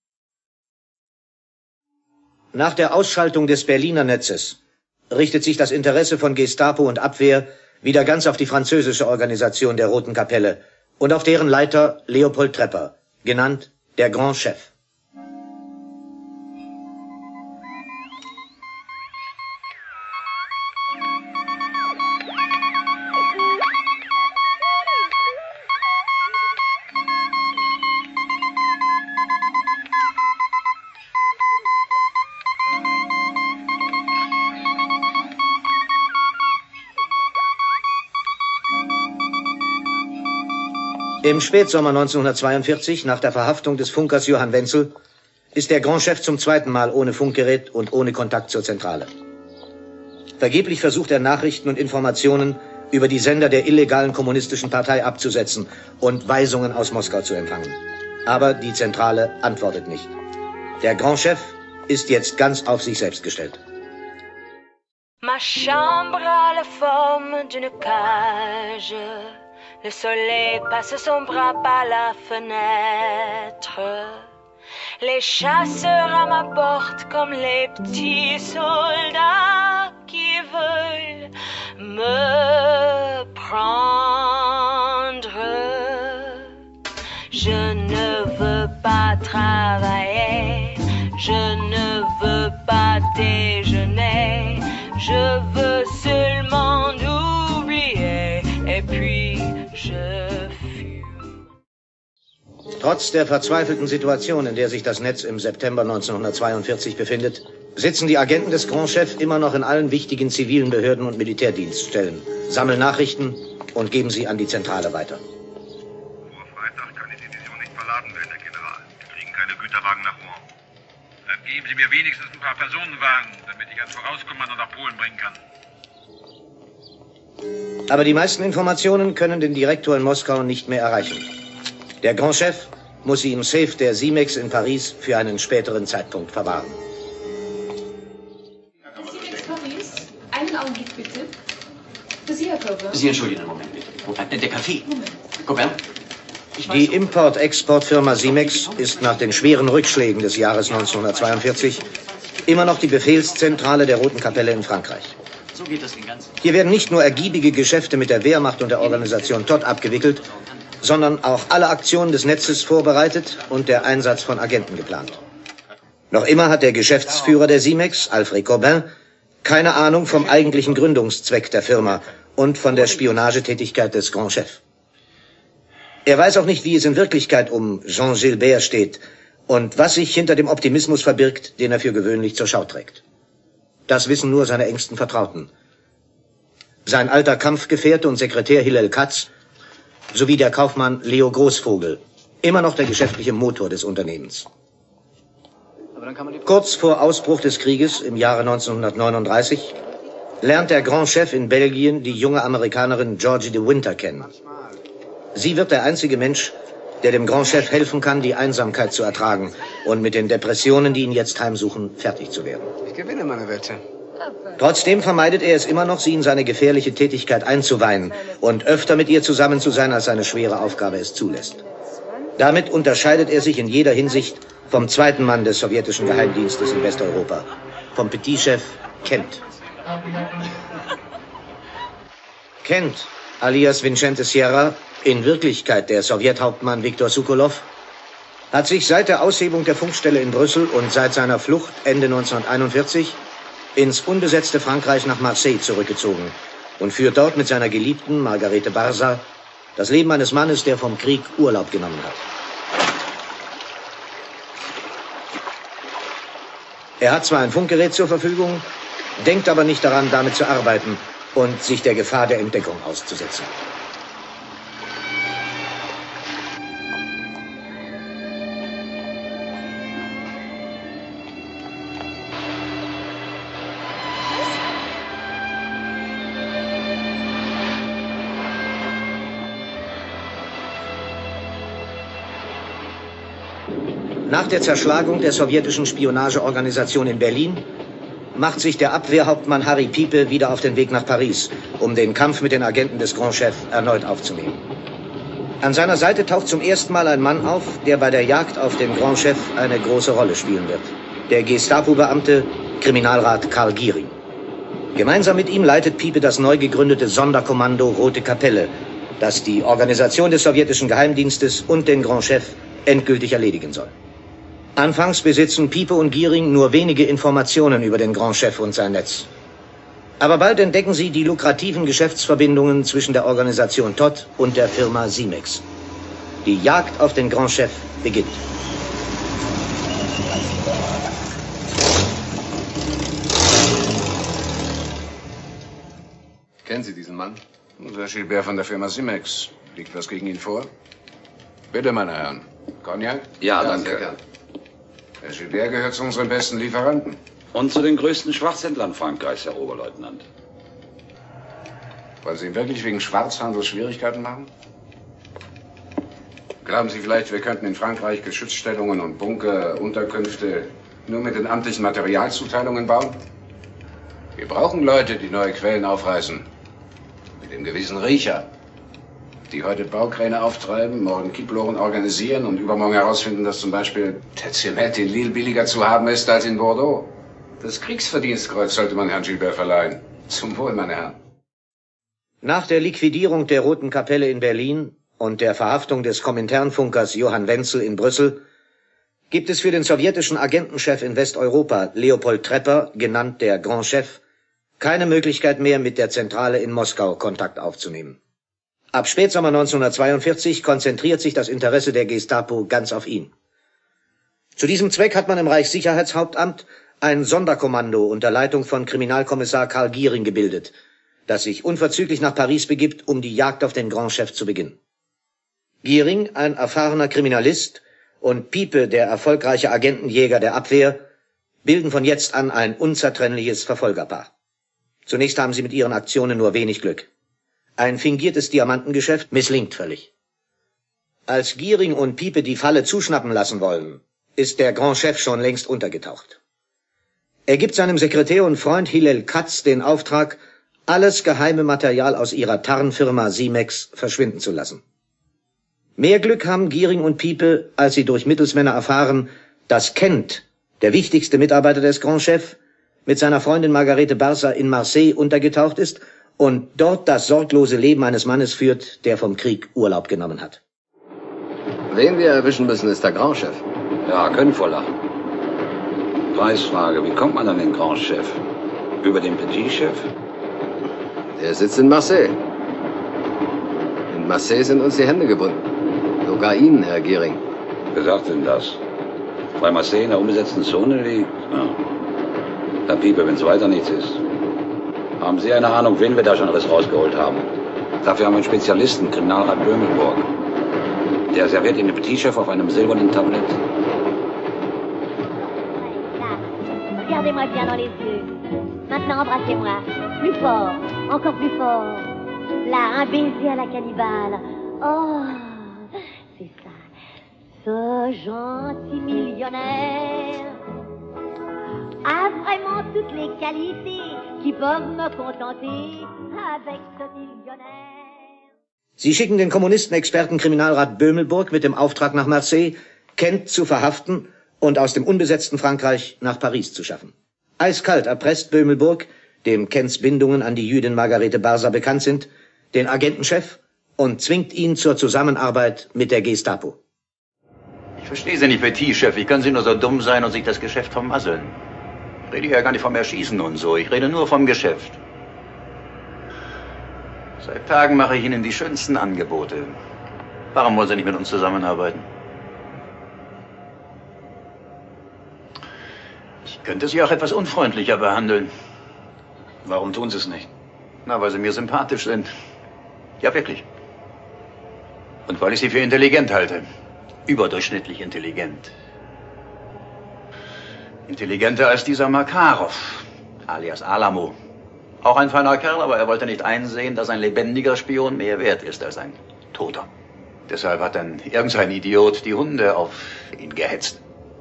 Nach der Ausschaltung des Berliner Netzes richtet sich das Interesse von Gestapo und Abwehr wieder ganz auf die französische Organisation der Roten Kapelle und auf deren Leiter Leopold Trepper, genannt der Grand Chef. Im Spätsommer neunzehnhundertzweiundvierzig, nach der Verhaftung des Funkers Johann Wenzel, ist der Grand Chef zum zweiten Mal ohne Funkgerät und ohne Kontakt zur Zentrale. Vergeblich versucht er, Nachrichten und Informationen über die Sender der illegalen kommunistischen Partei abzusetzen und Weisungen aus Moskau zu empfangen. Aber die Zentrale antwortet nicht. Der Grand Chef ist jetzt ganz auf sich selbst gestellt. Ma chambre a la forme d'une cage. Le soleil passe son bras par la fenêtre. Les chasseurs à ma porte comme les petits soldats qui veulent me prendre. Je ne veux pas travailler, je ne veux pas déjeuner, je veux seulement oublier et puis je fume. Trotz der verzweifelten Situation, in der sich das Netz im September neunzehnhundertzweiundvierzig befindet, sitzen die Agenten des Grand Chef immer noch in allen wichtigen zivilen Behörden und Militärdienststellen, sammeln Nachrichten und geben sie an die Zentrale weiter. Güterwagen nach Rouen. Dann geben Sie mir wenigstens ein paar Personenwagen, damit ich ein Vorauskommando nach Polen bringen kann. Aber die meisten Informationen können den Direktor in Moskau nicht mehr erreichen. Der Grand Chef muss sie im Safe der Simex in Paris für einen späteren Zeitpunkt verwahren. Simex Paris? Einen Augenblick bitte. Für Sie, Herr Coburn. Sie entschuldigen einen Moment bitte. Der Kaffee. Moment. Coburn? Die Import-Export-Firma Simex ist nach den schweren Rückschlägen des Jahres neunzehnhundertzweiundvierzig immer noch die Befehlszentrale der Roten Kapelle in Frankreich. So geht das den ganzen. Hier werden nicht nur ergiebige Geschäfte mit der Wehrmacht und der Organisation Todt abgewickelt, sondern auch alle Aktionen des Netzes vorbereitet und der Einsatz von Agenten geplant. Noch immer hat der Geschäftsführer der Simex, Alfred Corbin, keine Ahnung vom eigentlichen Gründungszweck der Firma und von der Spionagetätigkeit des Grand Chef. Er weiß auch nicht, wie es in Wirklichkeit um Jean Gilbert steht und was sich hinter dem Optimismus verbirgt, den er für gewöhnlich zur Schau trägt. Das wissen nur seine engsten Vertrauten. Sein alter Kampfgefährte und Sekretär Hillel Katz sowie der Kaufmann Leo Großvogel, immer noch der geschäftliche Motor des Unternehmens. Kurz vor Ausbruch des Krieges im Jahre neunzehnhundertneununddreißig lernt der Grand Chef in Belgien die junge Amerikanerin Georgie de Winter kennen. Sie wird der einzige Mensch, der dem Grand Chef helfen kann, die Einsamkeit zu ertragen und mit den Depressionen, die ihn jetzt heimsuchen, fertig zu werden. Ich gewinne meine Wette. Trotzdem vermeidet er es immer noch, sie in seine gefährliche Tätigkeit einzuweihen und öfter mit ihr zusammen zu sein, als seine schwere Aufgabe es zulässt. Damit unterscheidet er sich in jeder Hinsicht vom zweiten Mann des sowjetischen Geheimdienstes in Westeuropa, vom Petit-Chef Kent. Kent, alias Vicente Sierra, in Wirklichkeit der Sowjethauptmann Viktor Sokolov, hat sich seit der Aushebung der Funkstelle in Brüssel und seit seiner Flucht Ende neunzehnhunderteinundvierzig ins unbesetzte Frankreich nach Marseille zurückgezogen und führt dort mit seiner Geliebten Margarete Barsa das Leben eines Mannes, der vom Krieg Urlaub genommen hat. Er hat zwar ein Funkgerät zur Verfügung, denkt aber nicht daran, damit zu arbeiten und sich der Gefahr der Entdeckung auszusetzen. Nach der Zerschlagung der sowjetischen Spionageorganisation in Berlin macht sich der Abwehrhauptmann Harry Piepe wieder auf den Weg nach Paris, um den Kampf mit den Agenten des Grand Chef erneut aufzunehmen. An seiner Seite taucht zum ersten Mal ein Mann auf, der bei der Jagd auf den Grand Chef eine große Rolle spielen wird. Der Gestapo-Beamte Kriminalrat Karl Giering. Gemeinsam mit ihm leitet Piepe das neu gegründete Sonderkommando Rote Kapelle, das die Organisation des sowjetischen Geheimdienstes und den Grand Chef endgültig erledigen soll. Anfangs besitzen Piepe und Giering nur wenige Informationen über den Grand Chef und sein Netz. Aber bald entdecken sie die lukrativen Geschäftsverbindungen zwischen der Organisation Todt und der Firma Simex. Die Jagd auf den Grand Chef beginnt. Kennen Sie diesen Mann? Der Gilbert von der Firma Simex. Liegt was gegen ihn vor? Bitte, meine Herren. Cognac? Ja, danke. Sehr Herr Gilbert gehört zu unseren besten Lieferanten. Und zu den größten Schwarzhändlern Frankreichs, Herr Oberleutnant. Wollen Sie ihm wirklich wegen Schwarzhandel Schwierigkeiten machen? Glauben Sie vielleicht, wir könnten in Frankreich Geschützstellungen und Bunker, Unterkünfte nur mit den amtlichen Materialzuteilungen bauen? Wir brauchen Leute, die neue Quellen aufreißen. Mit dem gewissen Riecher. Die heute Baukräne auftreiben, morgen Kipploren organisieren und übermorgen herausfinden, dass zum Beispiel der Zement in Lille billiger zu haben ist als in Bordeaux. Das Kriegsverdienstkreuz sollte man Herrn Gilbert verleihen. Zum Wohl, meine Herren. Nach der Liquidierung der Roten Kapelle in Berlin und der Verhaftung des Kominternfunkers Johann Wenzel in Brüssel gibt es für den sowjetischen Agentenchef in Westeuropa, Leopold Trepper, genannt der Grand Chef, keine Möglichkeit mehr, mit der Zentrale in Moskau Kontakt aufzunehmen. Ab Spätsommer neunzehnhundertzweiundvierzig konzentriert sich das Interesse der Gestapo ganz auf ihn. Zu diesem Zweck hat man im Reichssicherheitshauptamt ein Sonderkommando unter Leitung von Kriminalkommissar Karl Giering gebildet, das sich unverzüglich nach Paris begibt, um die Jagd auf den Grand Chef zu beginnen. Giering, ein erfahrener Kriminalist, und Piepe, der erfolgreiche Agentenjäger der Abwehr, bilden von jetzt an ein unzertrennliches Verfolgerpaar. Zunächst haben sie mit ihren Aktionen nur wenig Glück. Ein fingiertes Diamantengeschäft misslingt völlig. Als Giering und Piepe die Falle zuschnappen lassen wollen, ist der Grand Chef schon längst untergetaucht. Er gibt seinem Sekretär und Freund Hillel Katz den Auftrag, alles geheime Material aus ihrer Tarnfirma Simex verschwinden zu lassen. Mehr Glück haben Giering und Piepe, als sie durch Mittelsmänner erfahren, dass Kent, der wichtigste Mitarbeiter des Grand Chef, mit seiner Freundin Margarete Barsa in Marseille untergetaucht ist und dort das sorglose Leben eines Mannes führt, der vom Krieg Urlaub genommen hat. Wen wir erwischen müssen, ist der Grand Chef. Ja, können voller. Preisfrage, wie kommt man an den Grand Chef? Über den Petit Chef? Der sitzt in Marseille. In Marseille sind uns die Hände gebunden. Sogar Ihnen, Herr Giering. Wer sagt denn das? Weil Marseille in der unbesetzten Zone liegt? Ja. Herr Piepe, wenn es weiter nichts ist. Haben Sie eine Ahnung, wen wir da schon alles rausgeholt haben? Dafür haben wir einen Spezialisten, Kriminalrat Bömelburg. Der serviert Ihnen den Petit Chef auf einem silbernen Tablett. Regardez-moi bien dans les yeux. Maintenant, embrassez-moi. Plus fort. Encore plus fort. Là, un baiser à la cannibale. Oh, c'est ça. Ce gentil millionnaire a vraiment toutes les qualités qui peuvent me contenter avec ce millionnaire. Sie schicken den Kommunistenexperten Kriminalrat Bömelburg mit dem Auftrag nach Marseille, Kent zu verhaften und aus dem unbesetzten Frankreich nach Paris zu schaffen. Eiskalt erpresst Bömelburg, dem Kents Bindungen an die Jüdin Margarete Barsa bekannt sind, den Agentenchef und zwingt ihn zur Zusammenarbeit mit der Gestapo. Ich verstehe Sie nicht, Petit-Chef. Wie können Sie nur so dumm sein und sich das Geschäft vermasseln? Ich rede ja gar nicht vom Erschießen und so. Ich rede nur vom Geschäft. Seit Tagen mache ich Ihnen die schönsten Angebote. Warum wollen Sie nicht mit uns zusammenarbeiten? Ich könnte Sie auch etwas unfreundlicher behandeln. Warum tun Sie es nicht? Na, weil Sie mir sympathisch sind. Ja, wirklich. Und weil ich Sie für intelligent halte. Überdurchschnittlich intelligent. Intelligenter als dieser Makarov, alias Alamo. Auch ein feiner Kerl, aber er wollte nicht einsehen, dass ein lebendiger Spion mehr wert ist als ein Toter. Deshalb hat dann irgendein Idiot die Hunde auf ihn gehetzt.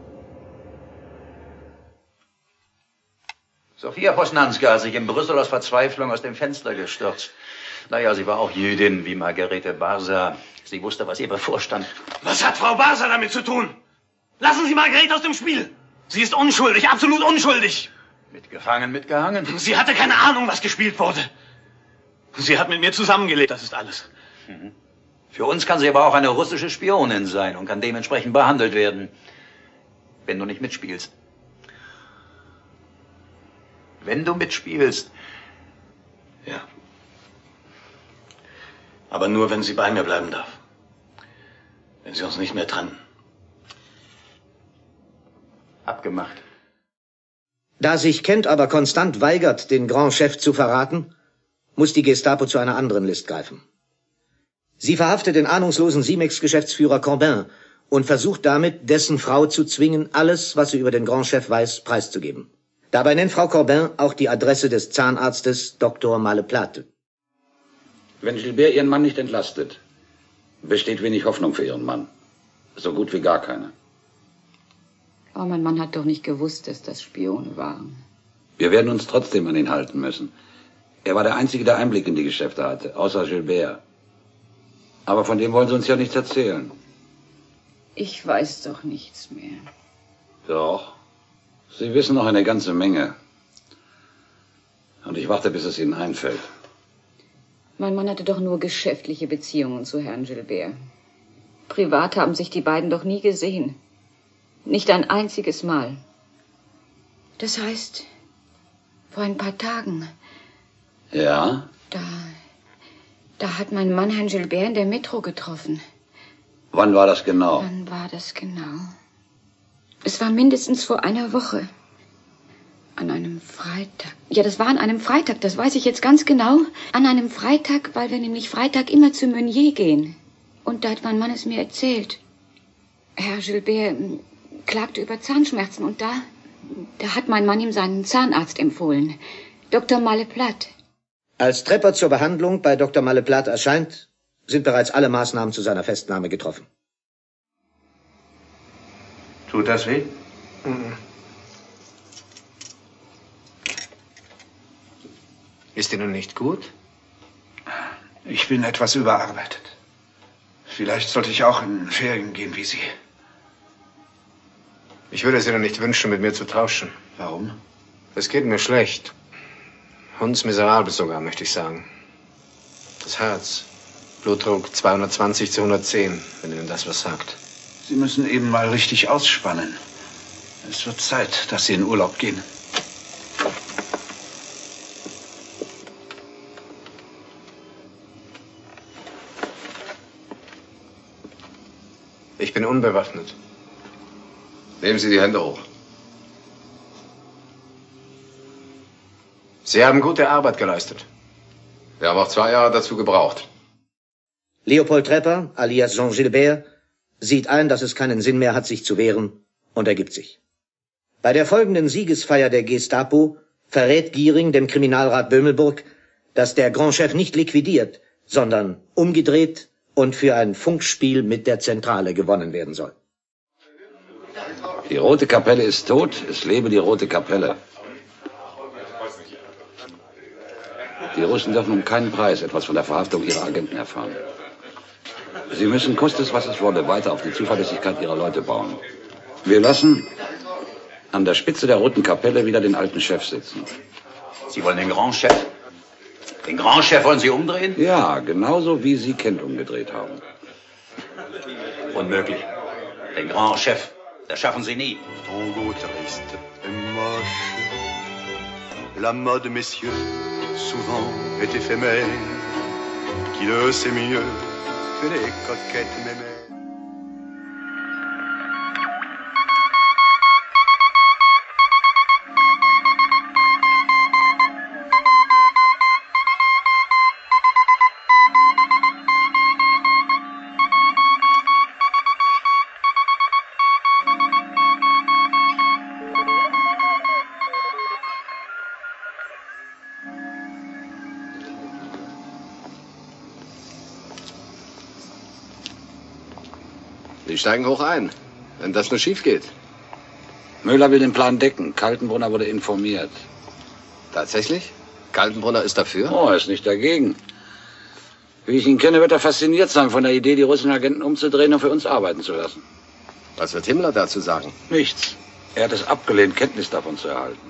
Sophia Posnanska hat sich in Brüssel aus Verzweiflung aus dem Fenster gestürzt. Naja, sie war auch Jüdin wie Margarete Barsa. Sie wusste, was ihr bevorstand. Was hat Frau Barsa damit zu tun? Lassen Sie Margarete aus dem Spiel. Sie ist unschuldig, absolut unschuldig. Mitgefangen, mitgehangen. Sie hatte keine Ahnung, was gespielt wurde. Sie hat mit mir zusammengelebt, das ist alles. Mhm. Für uns kann sie aber auch eine russische Spionin sein und kann dementsprechend behandelt werden, wenn du nicht mitspielst. Wenn du mitspielst. Ja. Aber nur, wenn sie bei mir bleiben darf. Wenn sie uns nicht mehr trennen. Abgemacht. Da sich Kent aber konstant weigert, den Grand Chef zu verraten, muss die Gestapo zu einer anderen List greifen. Sie verhaftet den ahnungslosen Simex-Geschäftsführer Corbin und versucht damit, dessen Frau zu zwingen, alles, was sie über den Grand Chef weiß, preiszugeben. Dabei nennt Frau Corbin auch die Adresse des Zahnarztes Doktor Maleplate. Wenn Gilbert ihren Mann nicht entlastet, besteht wenig Hoffnung für ihren Mann. So gut wie gar keine. Aber mein Mann hat doch nicht gewusst, dass das Spione waren. Wir werden uns trotzdem an ihn halten müssen. Er war der Einzige, der Einblick in die Geschäfte hatte, außer Gilbert. Aber von dem wollen Sie uns ja nichts erzählen. Ich weiß doch nichts mehr. Doch. Sie wissen noch eine ganze Menge. Und ich warte, bis es Ihnen einfällt. Mein Mann hatte doch nur geschäftliche Beziehungen zu Herrn Gilbert. Privat haben sich die beiden doch nie gesehen. Nicht ein einziges Mal. Das heißt, vor ein paar Tagen. Ja? Da, da hat mein Mann Herrn Gilbert in der Metro getroffen. Wann war das genau? Wann war das genau? Es war mindestens vor einer Woche. An einem Freitag. Ja, das war an einem Freitag, das weiß ich jetzt ganz genau. An einem Freitag, weil wir nämlich Freitag immer zu Meunier gehen. Und da hat mein Mann es mir erzählt. Herr Gilbert klagte über Zahnschmerzen und da, da hat mein Mann ihm seinen Zahnarzt empfohlen. Doktor Malleplat. Als Trepper zur Behandlung bei Doktor Malleplat erscheint, sind bereits alle Maßnahmen zu seiner Festnahme getroffen. Tut das weh? Mhm. Ist Ihnen nicht gut? Ich bin etwas überarbeitet. Vielleicht sollte ich auch in Ferien gehen wie Sie. Ich würde es Ihnen nicht wünschen, mit mir zu tauschen. Warum? Es geht mir schlecht. Hundsmiserabel sogar, möchte ich sagen. Das Herz. Blutdruck zweihundertzwanzig zu hundertzehn, wenn Ihnen das was sagt. Sie müssen eben mal richtig ausspannen. Es wird Zeit, dass Sie in Urlaub gehen. Ich bin unbewaffnet. Nehmen Sie die Hände hoch. Sie haben gute Arbeit geleistet. Wir haben auch zwei Jahre dazu gebraucht. Leopold Trepper, alias Jean Gilbert, sieht ein, dass es keinen Sinn mehr hat, sich zu wehren, und ergibt sich. Bei der folgenden Siegesfeier der Gestapo verrät Giering dem Kriminalrat Bömelburg, dass der Grand Chef nicht liquidiert, sondern umgedreht und für ein Funkspiel mit der Zentrale gewonnen werden soll. Die Rote Kapelle ist tot, es lebe die Rote Kapelle. Die Russen dürfen um keinen Preis etwas von der Verhaftung ihrer Agenten erfahren. Sie müssen, koste es, was es wolle, weiter auf die Zuverlässigkeit ihrer Leute bauen. Wir lassen an der Spitze der Roten Kapelle wieder den alten Chef sitzen. Sie wollen den Grand Chef? Den Grand Chef wollen Sie umdrehen? Ja, genauso wie Sie Kent umgedreht haben. Unmöglich. Den Grand Chef, das schaffen Sie nie. Tango triste et moche. La mode, messieurs, souvent est éphémère. Qui le sait mieux que les coquettes mémères. Sie steigen hoch ein, wenn das nur schief geht. Müller will den Plan decken. Kaltenbrunner wurde informiert. Tatsächlich? Kaltenbrunner ist dafür? Oh, er ist nicht dagegen. Wie ich ihn kenne, wird er fasziniert sein von der Idee, die russischen Agenten umzudrehen und für uns arbeiten zu lassen. Was wird Himmler dazu sagen? Nichts. Er hat es abgelehnt, Kenntnis davon zu erhalten.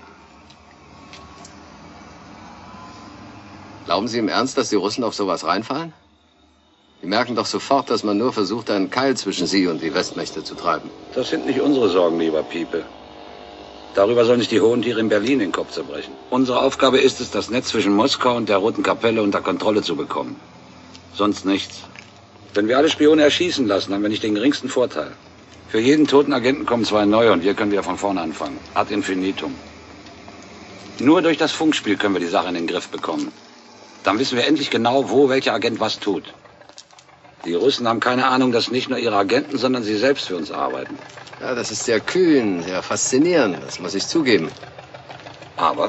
Glauben Sie im Ernst, dass die Russen auf sowas reinfallen? Die merken doch sofort, dass man nur versucht, einen Keil zwischen sie und die Westmächte zu treiben. Das sind nicht unsere Sorgen, lieber Piepe. Darüber sollen sich die hohen Tiere in Berlin den Kopf zerbrechen. Unsere Aufgabe ist es, das Netz zwischen Moskau und der Roten Kapelle unter Kontrolle zu bekommen. Sonst nichts. Wenn wir alle Spione erschießen lassen, haben wir nicht den geringsten Vorteil. Für jeden toten Agenten kommen zwei neue und wir können wieder von vorne anfangen. Ad infinitum. Nur durch das Funkspiel können wir die Sache in den Griff bekommen. Dann wissen wir endlich genau, wo welcher Agent was tut. Die Russen haben keine Ahnung, dass nicht nur ihre Agenten, sondern sie selbst für uns arbeiten. Ja, das ist sehr kühn, sehr faszinierend, das muss ich zugeben. Aber?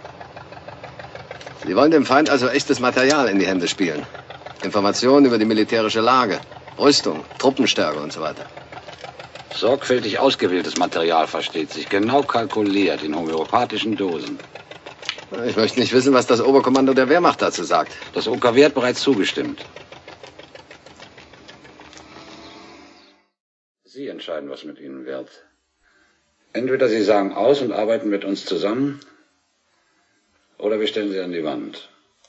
Sie wollen dem Feind also echtes Material in die Hände spielen. Informationen über die militärische Lage, Rüstung, Truppenstärke und so weiter. Sorgfältig ausgewähltes Material, versteht sich, genau kalkuliert in homöopathischen Dosen. Ich möchte nicht wissen, was das Oberkommando der Wehrmacht dazu sagt. Das O K W hat bereits zugestimmt. Sie entscheiden, was mit Ihnen wird. Entweder Sie sagen aus und arbeiten mit uns zusammen, oder wir stellen Sie an die Wand.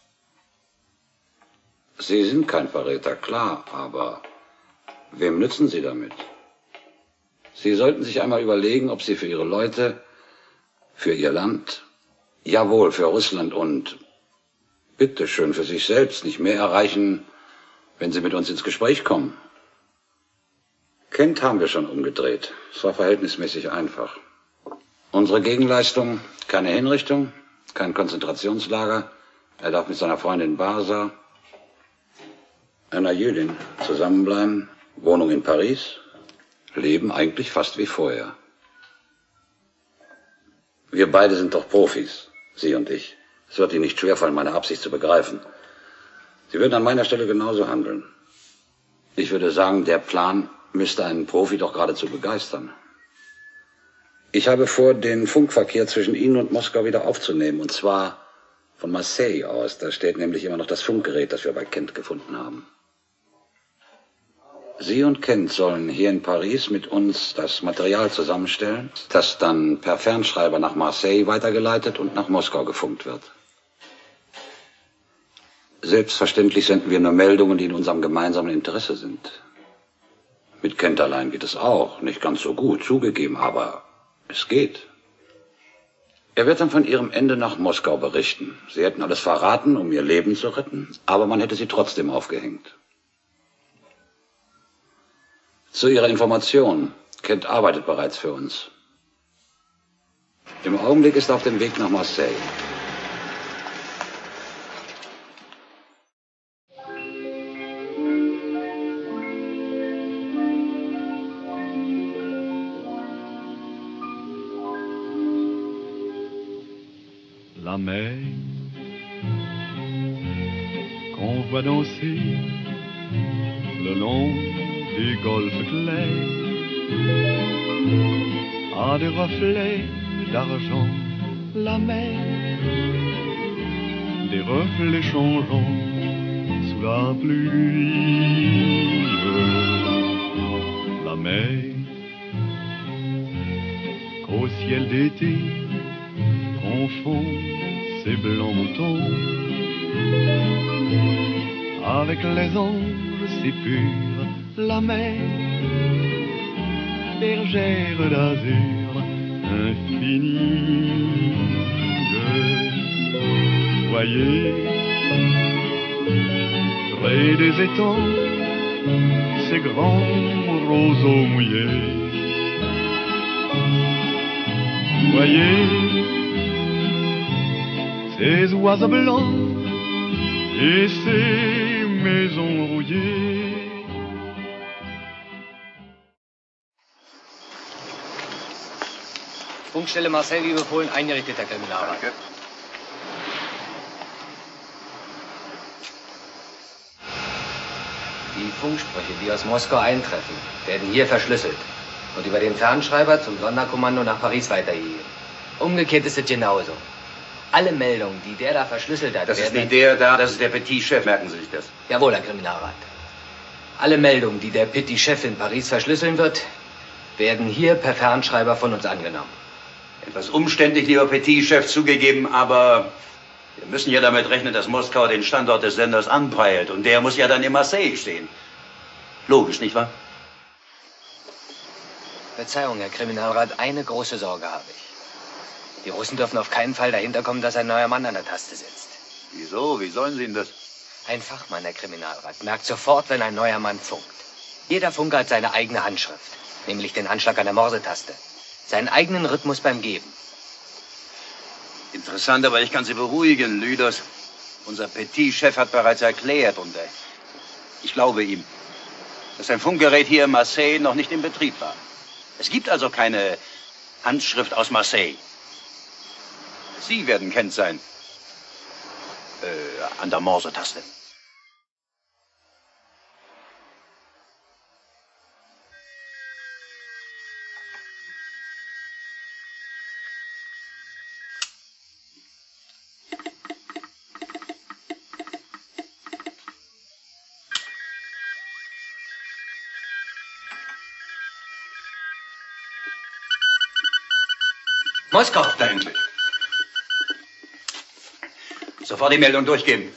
Sie sind kein Verräter, klar, aber wem nützen Sie damit? Sie sollten sich einmal überlegen, ob Sie für Ihre Leute, für Ihr Land, jawohl, für Russland und bitteschön für sich selbst nicht mehr erreichen, wenn Sie mit uns ins Gespräch kommen. Kent haben wir schon umgedreht. Es war verhältnismäßig einfach. Unsere Gegenleistung, keine Hinrichtung, kein Konzentrationslager. Er darf mit seiner Freundin Basa, einer Jüdin, zusammenbleiben. Wohnung in Paris. Leben eigentlich fast wie vorher. Wir beide sind doch Profis, Sie und ich. Es wird Ihnen nicht schwerfallen, meine Absicht zu begreifen. Sie würden an meiner Stelle genauso handeln. Ich würde sagen, der Plan müsste einen Profi doch geradezu begeistern. Ich habe vor, den Funkverkehr zwischen Ihnen und Moskau wieder aufzunehmen, und zwar von Marseille aus. Da steht nämlich immer noch das Funkgerät, das wir bei Kent gefunden haben. Sie und Kent sollen hier in Paris mit uns das Material zusammenstellen, das dann per Fernschreiber nach Marseille weitergeleitet und nach Moskau gefunkt wird. Selbstverständlich senden wir nur Meldungen, die in unserem gemeinsamen Interesse sind. Mit Kent allein geht es auch, nicht ganz so gut, zugegeben, aber es geht. Er wird dann von ihrem Ende nach Moskau berichten. Sie hätten alles verraten, um ihr Leben zu retten, aber man hätte sie trotzdem aufgehängt. Zu Ihrer Information, Kent arbeitet bereits für uns. Im Augenblick ist er auf dem Weg nach Marseille. La mer qu'on voit danser le long des golfes clairs a des reflets d'argent. La mer, des reflets changeants sous la pluie. La mer qu'au ciel d'été confond ses blancs moutons avec les anges si purs. La mer, bergère d'azur infinie. Voyez, près des étangs, ces grands roseaux mouillés. Voyez, ces oiseaux blancs et ces maisons rouillées. Funkstelle Marseille, wie befohlen, eingerichtet, Herr Kriminalrat. Danke. Die Funksprüche, die aus Moskau eintreffen, werden hier verschlüsselt und über den Fernschreiber zum Sonderkommando nach Paris weitergegeben. Umgekehrt ist es genauso. Alle Meldungen, die der da verschlüsselt hat, Das ist werden... nicht der da, das ist der Petit-Chef, merken Sie sich das. Jawohl, Herr Kriminalrat. Alle Meldungen, die der Petit-Chef in Paris verschlüsseln wird, werden hier per Fernschreiber von uns angenommen. Etwas umständlich, lieber Petit-Chef, zugegeben, aber wir müssen ja damit rechnen, dass Moskau den Standort des Senders anpeilt. Und der muss ja dann in Marseille stehen. Logisch, nicht wahr? Verzeihung, Herr Kriminalrat, eine große Sorge habe ich. Die Russen dürfen auf keinen Fall dahinter kommen, dass ein neuer Mann an der Taste sitzt. Wieso? Wie sollen Sie denn das? Ein Fachmann, Herr Kriminalrat, merkt sofort, wenn ein neuer Mann funkt. Jeder Funker hat seine eigene Handschrift, nämlich den Anschlag an der Morsetaste. Seinen eigenen Rhythmus beim Geben. Interessant, aber ich kann Sie beruhigen, Lüders. Unser Petit-Chef hat bereits erklärt, und äh, ich glaube ihm, dass sein Funkgerät hier in Marseille noch nicht in Betrieb war. Es gibt also keine Handschrift aus Marseille. Sie werden Kent sein. Äh, an der Morsetaste. Moskau. Da endlich. Sofort die Meldung durchgeben.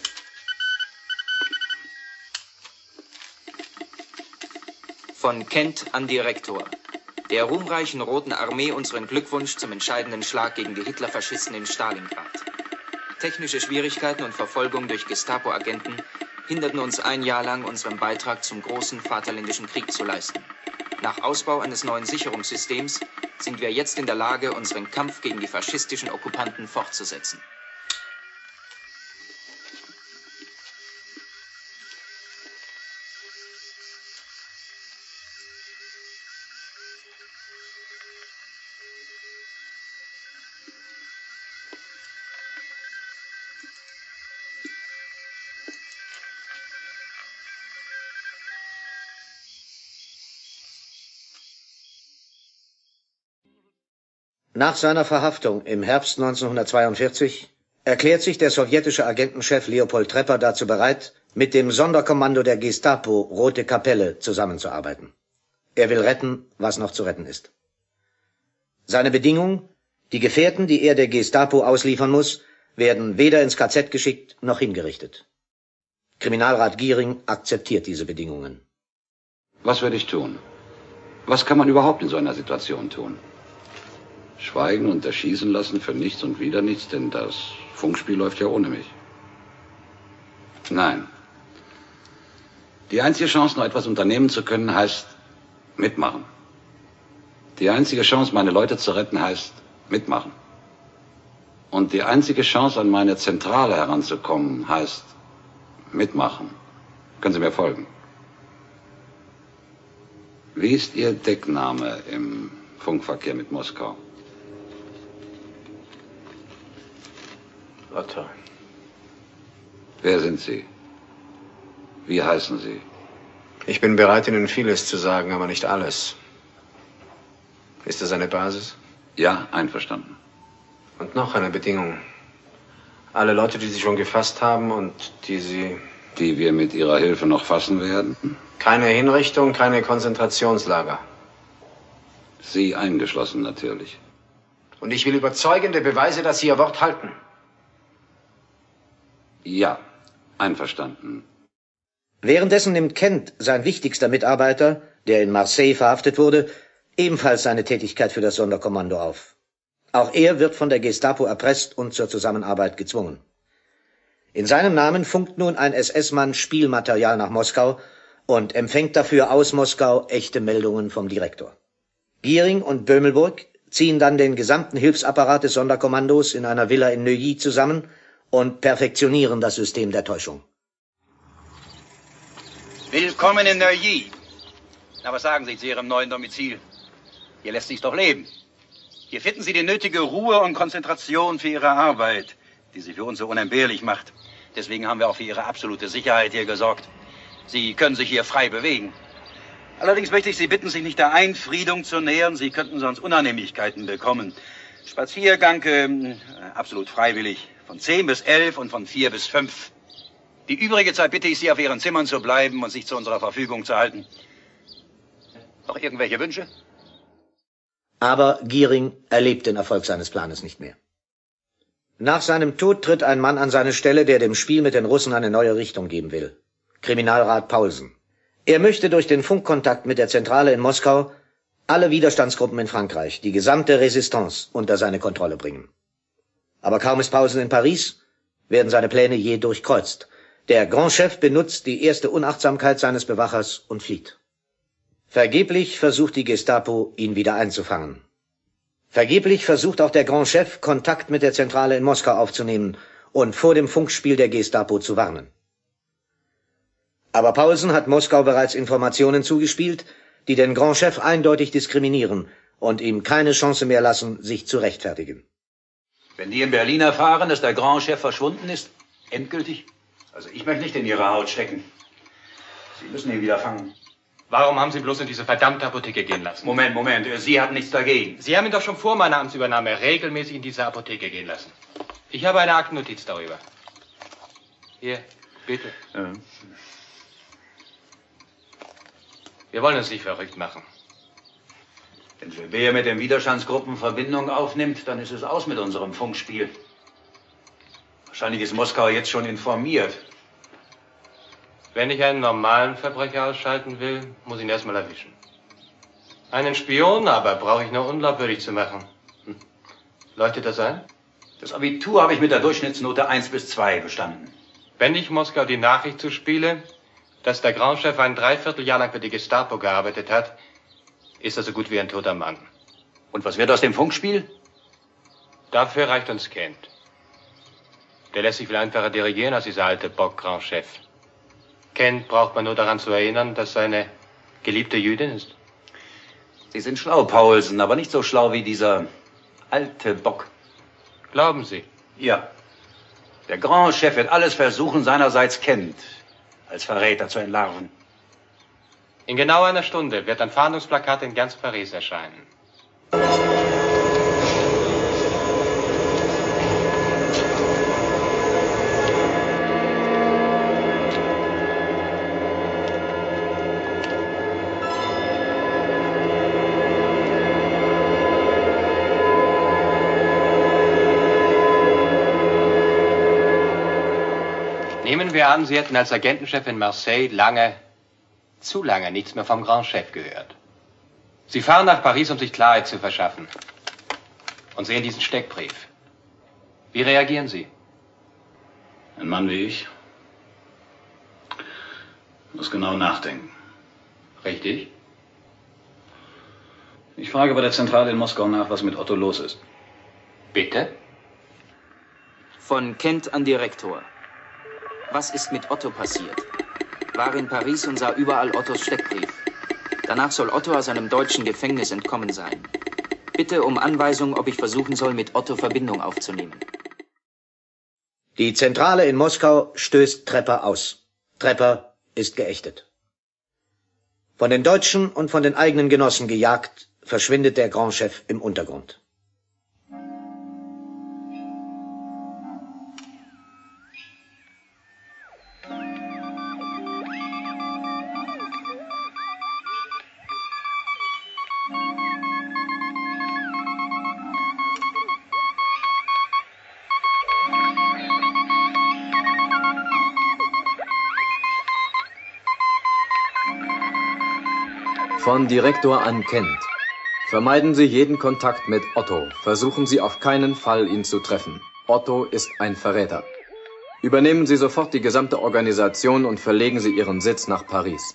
Von Kent an Direktor. Der ruhmreichen Roten Armee unseren Glückwunsch zum entscheidenden Schlag gegen die Hitlerfaschisten in Stalingrad. Technische Schwierigkeiten und Verfolgung durch Gestapo-Agenten hinderten uns ein Jahr lang, unseren Beitrag zum großen Vaterländischen Krieg zu leisten. Nach Ausbau eines neuen Sicherungssystems sind wir jetzt in der Lage, unseren Kampf gegen die faschistischen Okkupanten fortzusetzen. Nach seiner Verhaftung im Herbst neunzehnhundertzweiundvierzig erklärt sich der sowjetische Agentenchef Leopold Trepper dazu bereit, mit dem Sonderkommando der Gestapo Rote Kapelle zusammenzuarbeiten. Er will retten, was noch zu retten ist. Seine Bedingung: Die Gefährten, die er der Gestapo ausliefern muss, werden weder ins K Z geschickt noch hingerichtet. Kriminalrat Giering akzeptiert diese Bedingungen. Was werde ich tun? Was kann man überhaupt in so einer Situation tun? Schweigen und erschießen lassen für nichts und wieder nichts, denn das Funkspiel läuft ja ohne mich. Nein. Die einzige Chance, noch etwas unternehmen zu können, heißt mitmachen. Die einzige Chance, meine Leute zu retten, heißt mitmachen. Und die einzige Chance, an meine Zentrale heranzukommen, heißt mitmachen. Können Sie mir folgen? Wie ist Ihr Deckname im Funkverkehr mit Moskau? Otto. Wer sind Sie? Wie heißen Sie? Ich bin bereit, Ihnen vieles zu sagen, aber nicht alles. Ist das eine Basis? Ja, einverstanden. Und noch eine Bedingung. Alle Leute, die Sie schon gefasst haben und die Sie... Die wir mit Ihrer Hilfe noch fassen werden? Keine Hinrichtung, keine Konzentrationslager. Sie eingeschlossen natürlich. Und ich will überzeugende Beweise, dass Sie Ihr Wort halten. Ja, einverstanden. Währenddessen nimmt Kent, sein wichtigster Mitarbeiter, der in Marseille verhaftet wurde, ebenfalls seine Tätigkeit für das Sonderkommando auf. Auch er wird von der Gestapo erpresst und zur Zusammenarbeit gezwungen. In seinem Namen funkt nun ein S S-Mann Spielmaterial nach Moskau und empfängt dafür aus Moskau echte Meldungen vom Direktor. Giering und Bömelburg ziehen dann den gesamten Hilfsapparat des Sonderkommandos in einer Villa in Neuilly zusammen und perfektionieren das System der Täuschung. Willkommen in Neuilly. Na, was sagen Sie zu Ihrem neuen Domizil? Hier lässt sich doch leben. Hier finden Sie die nötige Ruhe und Konzentration für Ihre Arbeit, die sie für uns so unentbehrlich macht. Deswegen haben wir auch für Ihre absolute Sicherheit hier gesorgt. Sie können sich hier frei bewegen. Allerdings möchte ich Sie bitten, sich nicht der Einfriedung zu nähern. Sie könnten sonst Unannehmlichkeiten bekommen. Spaziergang äh, absolut freiwillig. Von zehn bis elf und von vier bis fünf. Die übrige Zeit bitte ich Sie, auf Ihren Zimmern zu bleiben und sich zu unserer Verfügung zu halten. Noch irgendwelche Wünsche? Aber Giering erlebt den Erfolg seines Planes nicht mehr. Nach seinem Tod tritt ein Mann an seine Stelle, der dem Spiel mit den Russen eine neue Richtung geben will. Kriminalrat Paulsen. Er möchte durch den Funkkontakt mit der Zentrale in Moskau alle Widerstandsgruppen in Frankreich, die gesamte Resistance, unter seine Kontrolle bringen. Aber kaum ist Paulsen in Paris, werden seine Pläne je durchkreuzt. Der Grand Chef benutzt die erste Unachtsamkeit seines Bewachers und flieht. Vergeblich versucht die Gestapo, ihn wieder einzufangen. Vergeblich versucht auch der Grand Chef, Kontakt mit der Zentrale in Moskau aufzunehmen und vor dem Funkspiel der Gestapo zu warnen. Aber Paulsen hat Moskau bereits Informationen zugespielt, die den Grand Chef eindeutig diskriminieren und ihm keine Chance mehr lassen, sich zu rechtfertigen. Wenn die in Berlin erfahren, dass der Grand Chef verschwunden ist, endgültig? Also ich möchte nicht in Ihre Haut stecken. Sie müssen ihn wieder fangen. Warum haben Sie bloß in diese verdammte Apotheke gehen lassen? Moment, Moment, Sie hatten nichts dagegen. Sie haben ihn doch schon vor meiner Amtsübernahme regelmäßig in diese Apotheke gehen lassen. Ich habe eine Aktennotiz darüber. Hier, bitte. Ja. Wir wollen uns nicht verrückt machen. Wenn Joubert mit den Widerstandsgruppen Verbindung aufnimmt, dann ist es aus mit unserem Funkspiel. Wahrscheinlich ist Moskau jetzt schon informiert. Wenn ich einen normalen Verbrecher ausschalten will, muss ich ihn erstmal erwischen. Einen Spion aber brauche ich nur unglaubwürdig zu machen. Hm. Leuchtet das ein? Das Abitur habe ich mit der Durchschnittsnote eins bis zwei bestanden. Wenn ich Moskau die Nachricht zuspiele, dass der Grand Chef ein Dreivierteljahr lang für die Gestapo gearbeitet hat, ist er so gut wie ein toter Mann. Und was wird aus dem Funkspiel? Dafür reicht uns Kent. Der lässt sich viel einfacher dirigieren als dieser alte Bock Grand Chef. Kent braucht man nur daran zu erinnern, dass seine geliebte Jüdin ist. Sie sind schlau, Paulsen, aber nicht so schlau wie dieser alte Bock. Glauben Sie? Ja. Der Grand Chef wird alles versuchen, seinerseits Kent als Verräter zu entlarven. In genau einer Stunde wird ein Fahndungsplakat in ganz Paris erscheinen. Nehmen wir an, Sie hätten als Agentenchef in Marseille lange, zu lange nichts mehr vom Grand Chef gehört. Sie fahren nach Paris, um sich Klarheit zu verschaffen. Und sehen diesen Steckbrief. Wie reagieren Sie? Ein Mann wie ich muss genau nachdenken. Richtig? Ich frage bei der Zentrale in Moskau nach, was mit Otto los ist. Bitte? Von Kent an Direktor. Was ist mit Otto passiert? War in Paris und sah überall Ottos Steckbrief. Danach soll Otto aus einem deutschen Gefängnis entkommen sein. Bitte um Anweisung, ob ich versuchen soll, mit Otto Verbindung aufzunehmen. Die Zentrale in Moskau stößt Trepper aus. Trepper ist geächtet. Von den Deutschen und von den eigenen Genossen gejagt, verschwindet der Grand Chef im Untergrund. Von Direktor an Kent. Vermeiden Sie jeden Kontakt mit Otto. Versuchen Sie auf keinen Fall, ihn zu treffen. Otto ist ein Verräter. Übernehmen Sie sofort die gesamte Organisation und verlegen Sie Ihren Sitz nach Paris.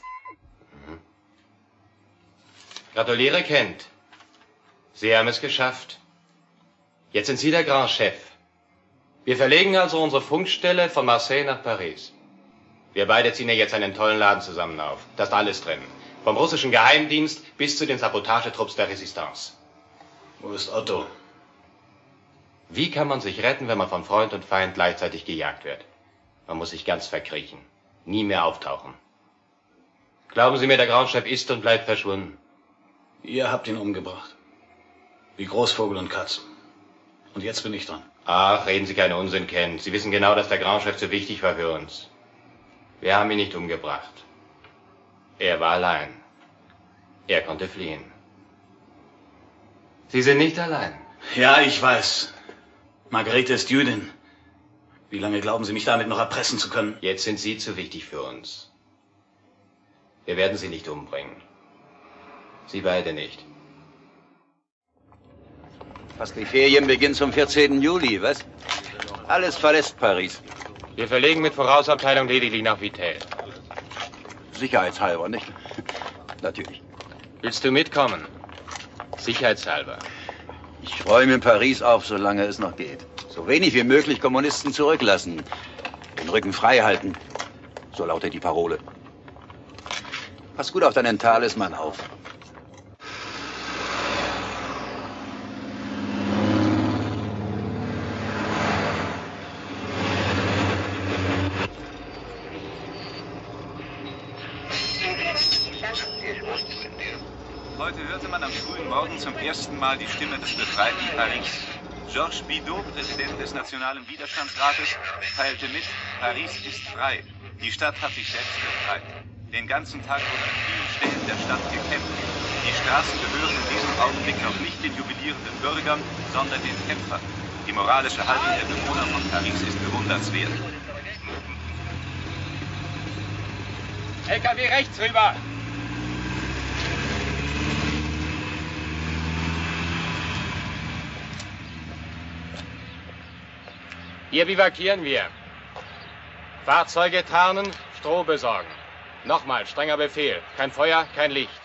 Gratuliere, Kent. Sie haben es geschafft. Jetzt sind Sie der Grand Chef. Wir verlegen also unsere Funkstelle von Marseille nach Paris. Wir beide ziehen ja jetzt einen tollen Laden zusammen auf. Da ist alles drin. Vom russischen Geheimdienst bis zu den Sabotagetrupps der Resistance. Wo ist Otto? Wie kann man sich retten, wenn man von Freund und Feind gleichzeitig gejagt wird? Man muss sich ganz verkriechen. Nie mehr auftauchen. Glauben Sie mir, der Grand Chef ist und bleibt verschwunden. Ihr habt ihn umgebracht. Wie Großvogel und Katz. Und jetzt bin ich dran. Ach, reden Sie keinen Unsinn, Kent. Sie wissen genau, dass der Grand Chef zu wichtig war für uns. Wir haben ihn nicht umgebracht. Er war allein. Er konnte fliehen. Sie sind nicht allein. Ja, ich weiß. Margarete ist Jüdin. Wie lange glauben Sie, mich damit noch erpressen zu können? Jetzt sind Sie zu wichtig für uns. Wir werden Sie nicht umbringen. Sie beide nicht. Fast die Ferien beginnen zum vierzehnten Juli, was? Alles verlässt Paris. Wir verlegen mit Vorausabteilung lediglich nach Vittel. Sicherheitshalber, nicht? Natürlich. Willst du mitkommen? Sicherheitshalber. Ich räume Paris auf, solange es noch geht. So wenig wie möglich Kommunisten zurücklassen. Den Rücken frei halten. So lautet die Parole. Pass gut auf deinen Talisman auf. Heute hörte man am frühen Morgen zum ersten Mal die Stimme des befreiten Paris. Georges Bidault, Präsident des Nationalen Widerstandsrates, teilte mit, Paris ist frei. Die Stadt hat sich selbst befreit. Den ganzen Tag wurde an vielen Stellen der Stadt gekämpft. Die Straßen gehören in diesem Augenblick noch nicht den jubilierenden Bürgern, sondern den Kämpfern. Die moralische Haltung der Bewohner von Paris ist bewundernswert. L K W rechts rüber! Hier bivakieren wir. Fahrzeuge tarnen, Stroh besorgen. Nochmal, strenger Befehl. Kein Feuer, kein Licht.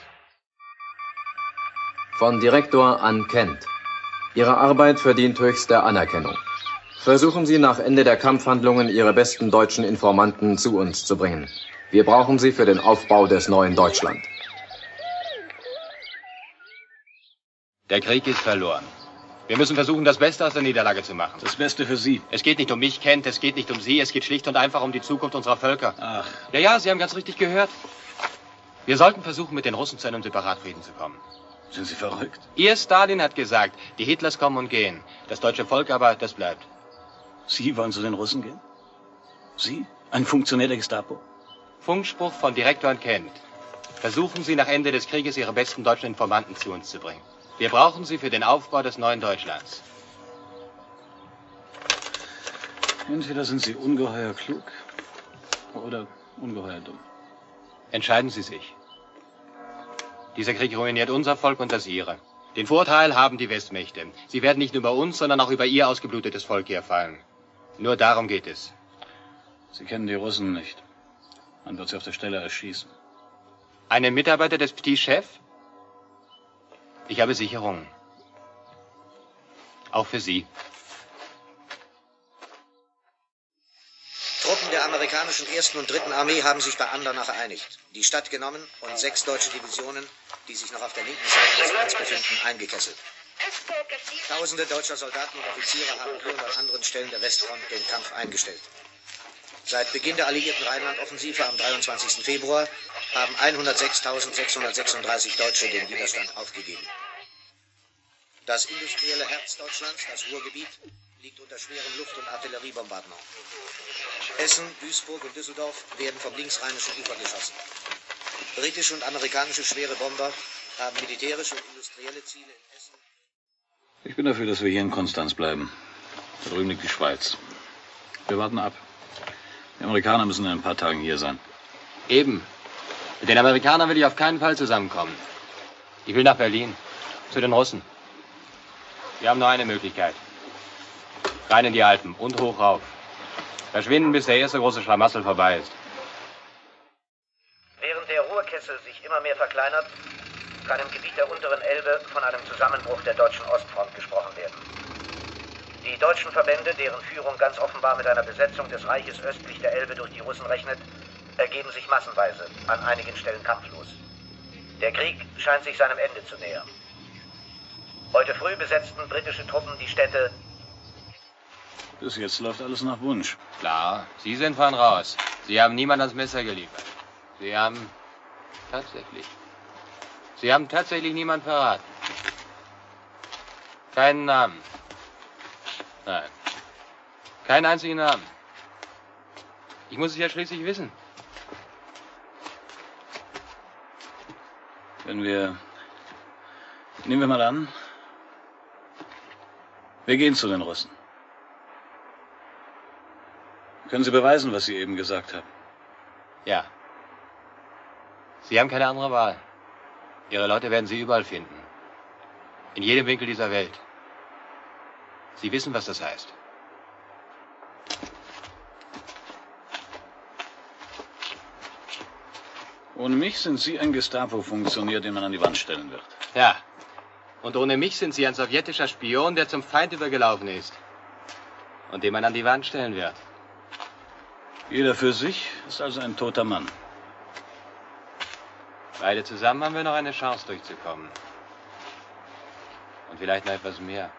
Von Direktor an Kent. Ihre Arbeit verdient höchste Anerkennung. Versuchen Sie nach Ende der Kampfhandlungen Ihre besten deutschen Informanten zu uns zu bringen. Wir brauchen sie für den Aufbau des neuen Deutschland. Der Krieg ist verloren. Wir müssen versuchen, das Beste aus der Niederlage zu machen. Das Beste für Sie. Es geht nicht um mich, Kent, es geht nicht um Sie, es geht schlicht und einfach um die Zukunft unserer Völker. Ach. Ja, ja, Sie haben ganz richtig gehört. Wir sollten versuchen, mit den Russen zu einem Separatfrieden zu kommen. Sind Sie verrückt? Ihr Stalin hat gesagt, die Hitlers kommen und gehen. Das deutsche Volk aber, das bleibt. Sie wollen zu den Russen gehen? Sie? Ein Funktionär der Gestapo? Funkspruch von Direktor Kent. Versuchen Sie nach Ende des Krieges Ihre besten deutschen Informanten zu uns zu bringen. Wir brauchen sie für den Aufbau des neuen Deutschlands. Entweder sind Sie ungeheuer klug oder ungeheuer dumm. Entscheiden Sie sich. Dieser Krieg ruiniert unser Volk und das Ihre. Den Vorteil haben die Westmächte. Sie werden nicht nur über uns, sondern auch über Ihr ausgeblutetes Volk herfallen. Nur darum geht es. Sie kennen die Russen nicht. Man wird sie auf der Stelle erschießen. Einen Mitarbeiter des Petit Chef? Ich habe Sicherungen. Auch für Sie. Truppen der amerikanischen ersten und dritten Armee haben sich bei Andernach geeinigt, die Stadt genommen und sechs deutsche Divisionen, die sich noch auf der linken Seite des Rheins befinden, eingekesselt. Tausende deutscher Soldaten und Offiziere haben hier und an anderen Stellen der Westfront den Kampf eingestellt. Seit Beginn der alliierten Rheinland-Offensive am dreiundzwanzigsten Februar haben hundertsechstausendsechshundertsechsunddreißig Deutsche den Widerstand aufgegeben. Das industrielle Herz Deutschlands, das Ruhrgebiet, liegt unter schwerem Luft- und Artilleriebombardement. Essen, Duisburg und Düsseldorf werden vom linksrheinischen Ufer geschossen. Britische und amerikanische schwere Bomber haben militärische und industrielle Ziele in Essen. Ich bin dafür, dass wir hier in Konstanz bleiben. Da drüben liegt die Schweiz. Wir warten ab. Die Amerikaner müssen in ein paar Tagen hier sein. Eben. Mit den Amerikanern will ich auf keinen Fall zusammenkommen. Ich will nach Berlin. Zu den Russen. Wir haben nur eine Möglichkeit. Rein in die Alpen und hoch rauf. Verschwinden, bis der erste große Schlamassel vorbei ist. Während der Ruhrkessel sich immer mehr verkleinert, kann im Gebiet der unteren Elbe von einem Zusammenbruch der deutschen Ostfront gesprochen werden. Die deutschen Verbände, deren Führung ganz offenbar mit einer Besetzung des Reiches östlich der Elbe durch die Russen rechnet, ergeben sich massenweise, an einigen Stellen kampflos. Der Krieg scheint sich seinem Ende zu nähern. Heute früh besetzten britische Truppen die Städte. Bis jetzt läuft alles nach Wunsch. Klar, Sie sind von raus. Sie haben niemand ans Messer geliefert. Sie haben tatsächlich... Sie haben tatsächlich niemand verraten. Keinen Namen. Nein. Keinen einzigen Namen. Ich muss es ja schließlich wissen. Wenn wir... Nehmen wir mal an, wir gehen zu den Russen. Können Sie beweisen, was Sie eben gesagt haben? Ja. Sie haben keine andere Wahl. Ihre Leute werden Sie überall finden. In jedem Winkel dieser Welt. Sie wissen, was das heißt. Ohne mich sind Sie ein Gestapo-Funktionär, den man an die Wand stellen wird. Ja. Und ohne mich sind Sie ein sowjetischer Spion, der zum Feind übergelaufen ist. Und den man an die Wand stellen wird. Jeder für sich ist also ein toter Mann. Beide zusammen haben wir noch eine Chance, durchzukommen. Und vielleicht noch etwas mehr.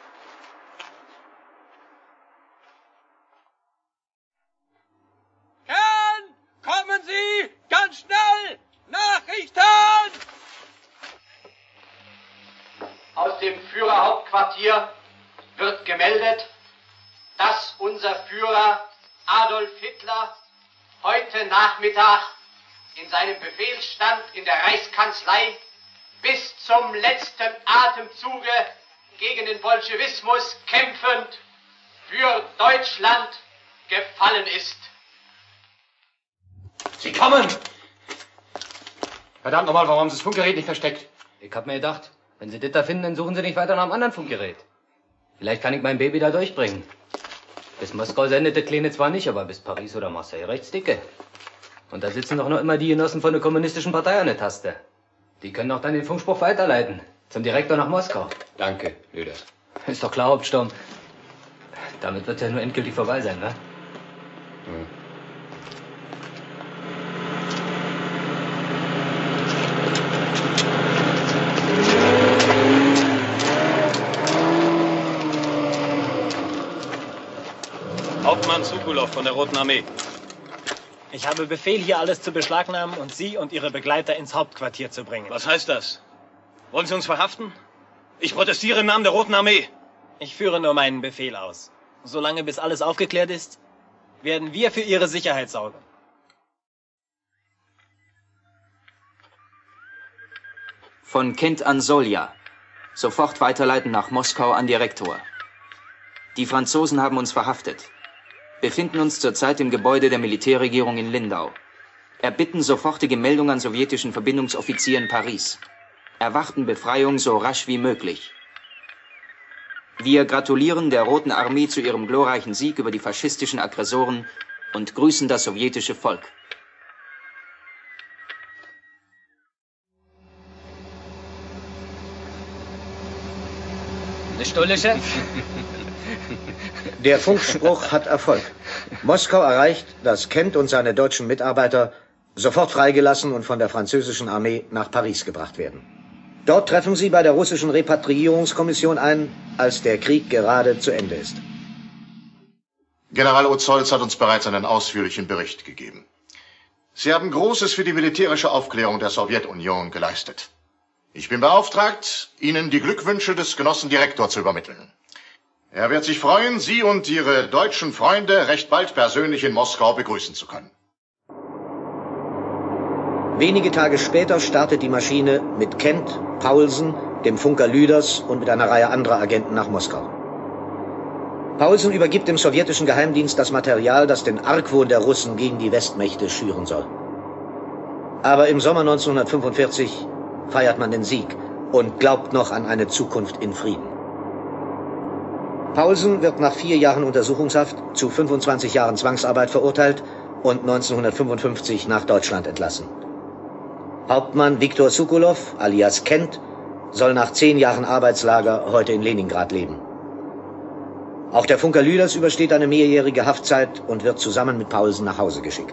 Herrn, kommen Sie! Ganz schnell! Nachrichten! Aus dem Führerhauptquartier wird gemeldet, dass unser Führer Adolf Hitler heute Nachmittag in seinem Befehlsstand in der Reichskanzlei bis zum letzten Atemzuge gegen den Bolschewismus kämpfend für Deutschland gefallen ist. Sie kommen! Verdammt nochmal, warum haben Sie das Funkgerät nicht versteckt? Ich hab mir gedacht, wenn Sie das da finden, dann suchen Sie nicht weiter nach einem anderen Funkgerät. Vielleicht kann ich mein Baby da durchbringen. Bis Moskau sendet der Kleine zwar nicht, aber bis Paris oder Marseille rechts dicke. Und da sitzen doch noch immer die Genossen von der kommunistischen Partei an der Taste. Die können doch dann den Funkspruch weiterleiten. Zum Direktor nach Moskau. Danke, Lüders. Ist doch klar, Hauptsturm. Damit wird ja nur endgültig vorbei sein, wa? Hm. Hauptmann Sukulow von der Roten Armee. Ich habe Befehl, hier alles zu beschlagnahmen und Sie und Ihre Begleiter ins Hauptquartier zu bringen. Was heißt das? Wollen Sie uns verhaften? Ich protestiere im Namen der Roten Armee. Ich führe nur meinen Befehl aus. Solange bis alles aufgeklärt ist, werden wir für Ihre Sicherheit sorgen. Von Kent an Solja. Sofort weiterleiten nach Moskau an Direktor. Die Franzosen haben uns verhaftet. Befinden uns zurzeit im Gebäude der Militärregierung in Lindau. Erbitten sofortige Meldung an sowjetischen Verbindungsoffizier in Paris. Erwarten Befreiung so rasch wie möglich. Wir gratulieren der Roten Armee zu ihrem glorreichen Sieg über die faschistischen Aggressoren und grüßen das sowjetische Volk. Eine Stulle, Chef? Der Funkspruch hat Erfolg. Moskau erreicht, dass Kent und seine deutschen Mitarbeiter sofort freigelassen und von der französischen Armee nach Paris gebracht werden. Dort treffen sie bei der russischen Repatriierungskommission ein, als der Krieg gerade zu Ende ist. General Ozolz hat uns bereits einen ausführlichen Bericht gegeben. Sie haben Großes für die militärische Aufklärung der Sowjetunion geleistet. Ich bin beauftragt, Ihnen die Glückwünsche des Genossen Direktor zu übermitteln. Er wird sich freuen, Sie und Ihre deutschen Freunde recht bald persönlich in Moskau begrüßen zu können. Wenige Tage später startet die Maschine mit Kent, Paulsen, dem Funker Lüders und mit einer Reihe anderer Agenten nach Moskau. Paulsen übergibt dem sowjetischen Geheimdienst das Material, das den Argwohn der Russen gegen die Westmächte schüren soll. Aber im Sommer neunzehnhundertfünfundvierzig feiert man den Sieg und glaubt noch an eine Zukunft in Frieden. Paulsen wird nach vier Jahren Untersuchungshaft zu fünfundzwanzig Jahren Zwangsarbeit verurteilt und neunzehnhundertfünfundfünfzig nach Deutschland entlassen. Hauptmann Viktor Sukulow, alias Kent, soll nach zehn Jahren Arbeitslager heute in Leningrad leben. Auch der Funker Lüders übersteht eine mehrjährige Haftzeit und wird zusammen mit Paulsen nach Hause geschickt.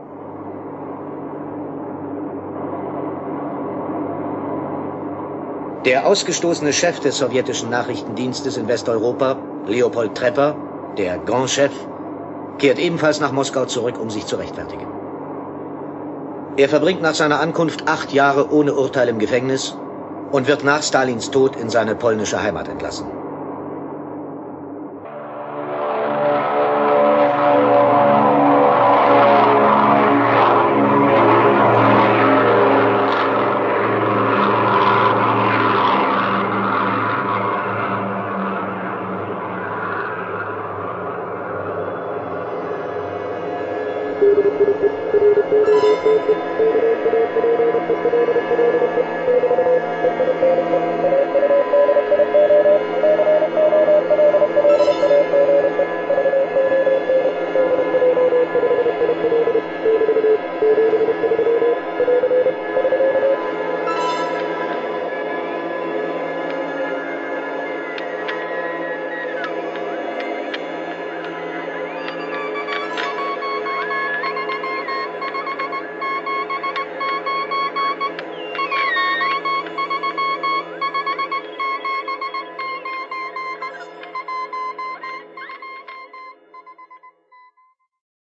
Der ausgestoßene Chef des sowjetischen Nachrichtendienstes in Westeuropa, Leopold Trepper, der Grand Chef, kehrt ebenfalls nach Moskau zurück, um sich zu rechtfertigen. Er verbringt nach seiner Ankunft acht Jahre ohne Urteil im Gefängnis und wird nach Stalins Tod in seine polnische Heimat entlassen. Thank you.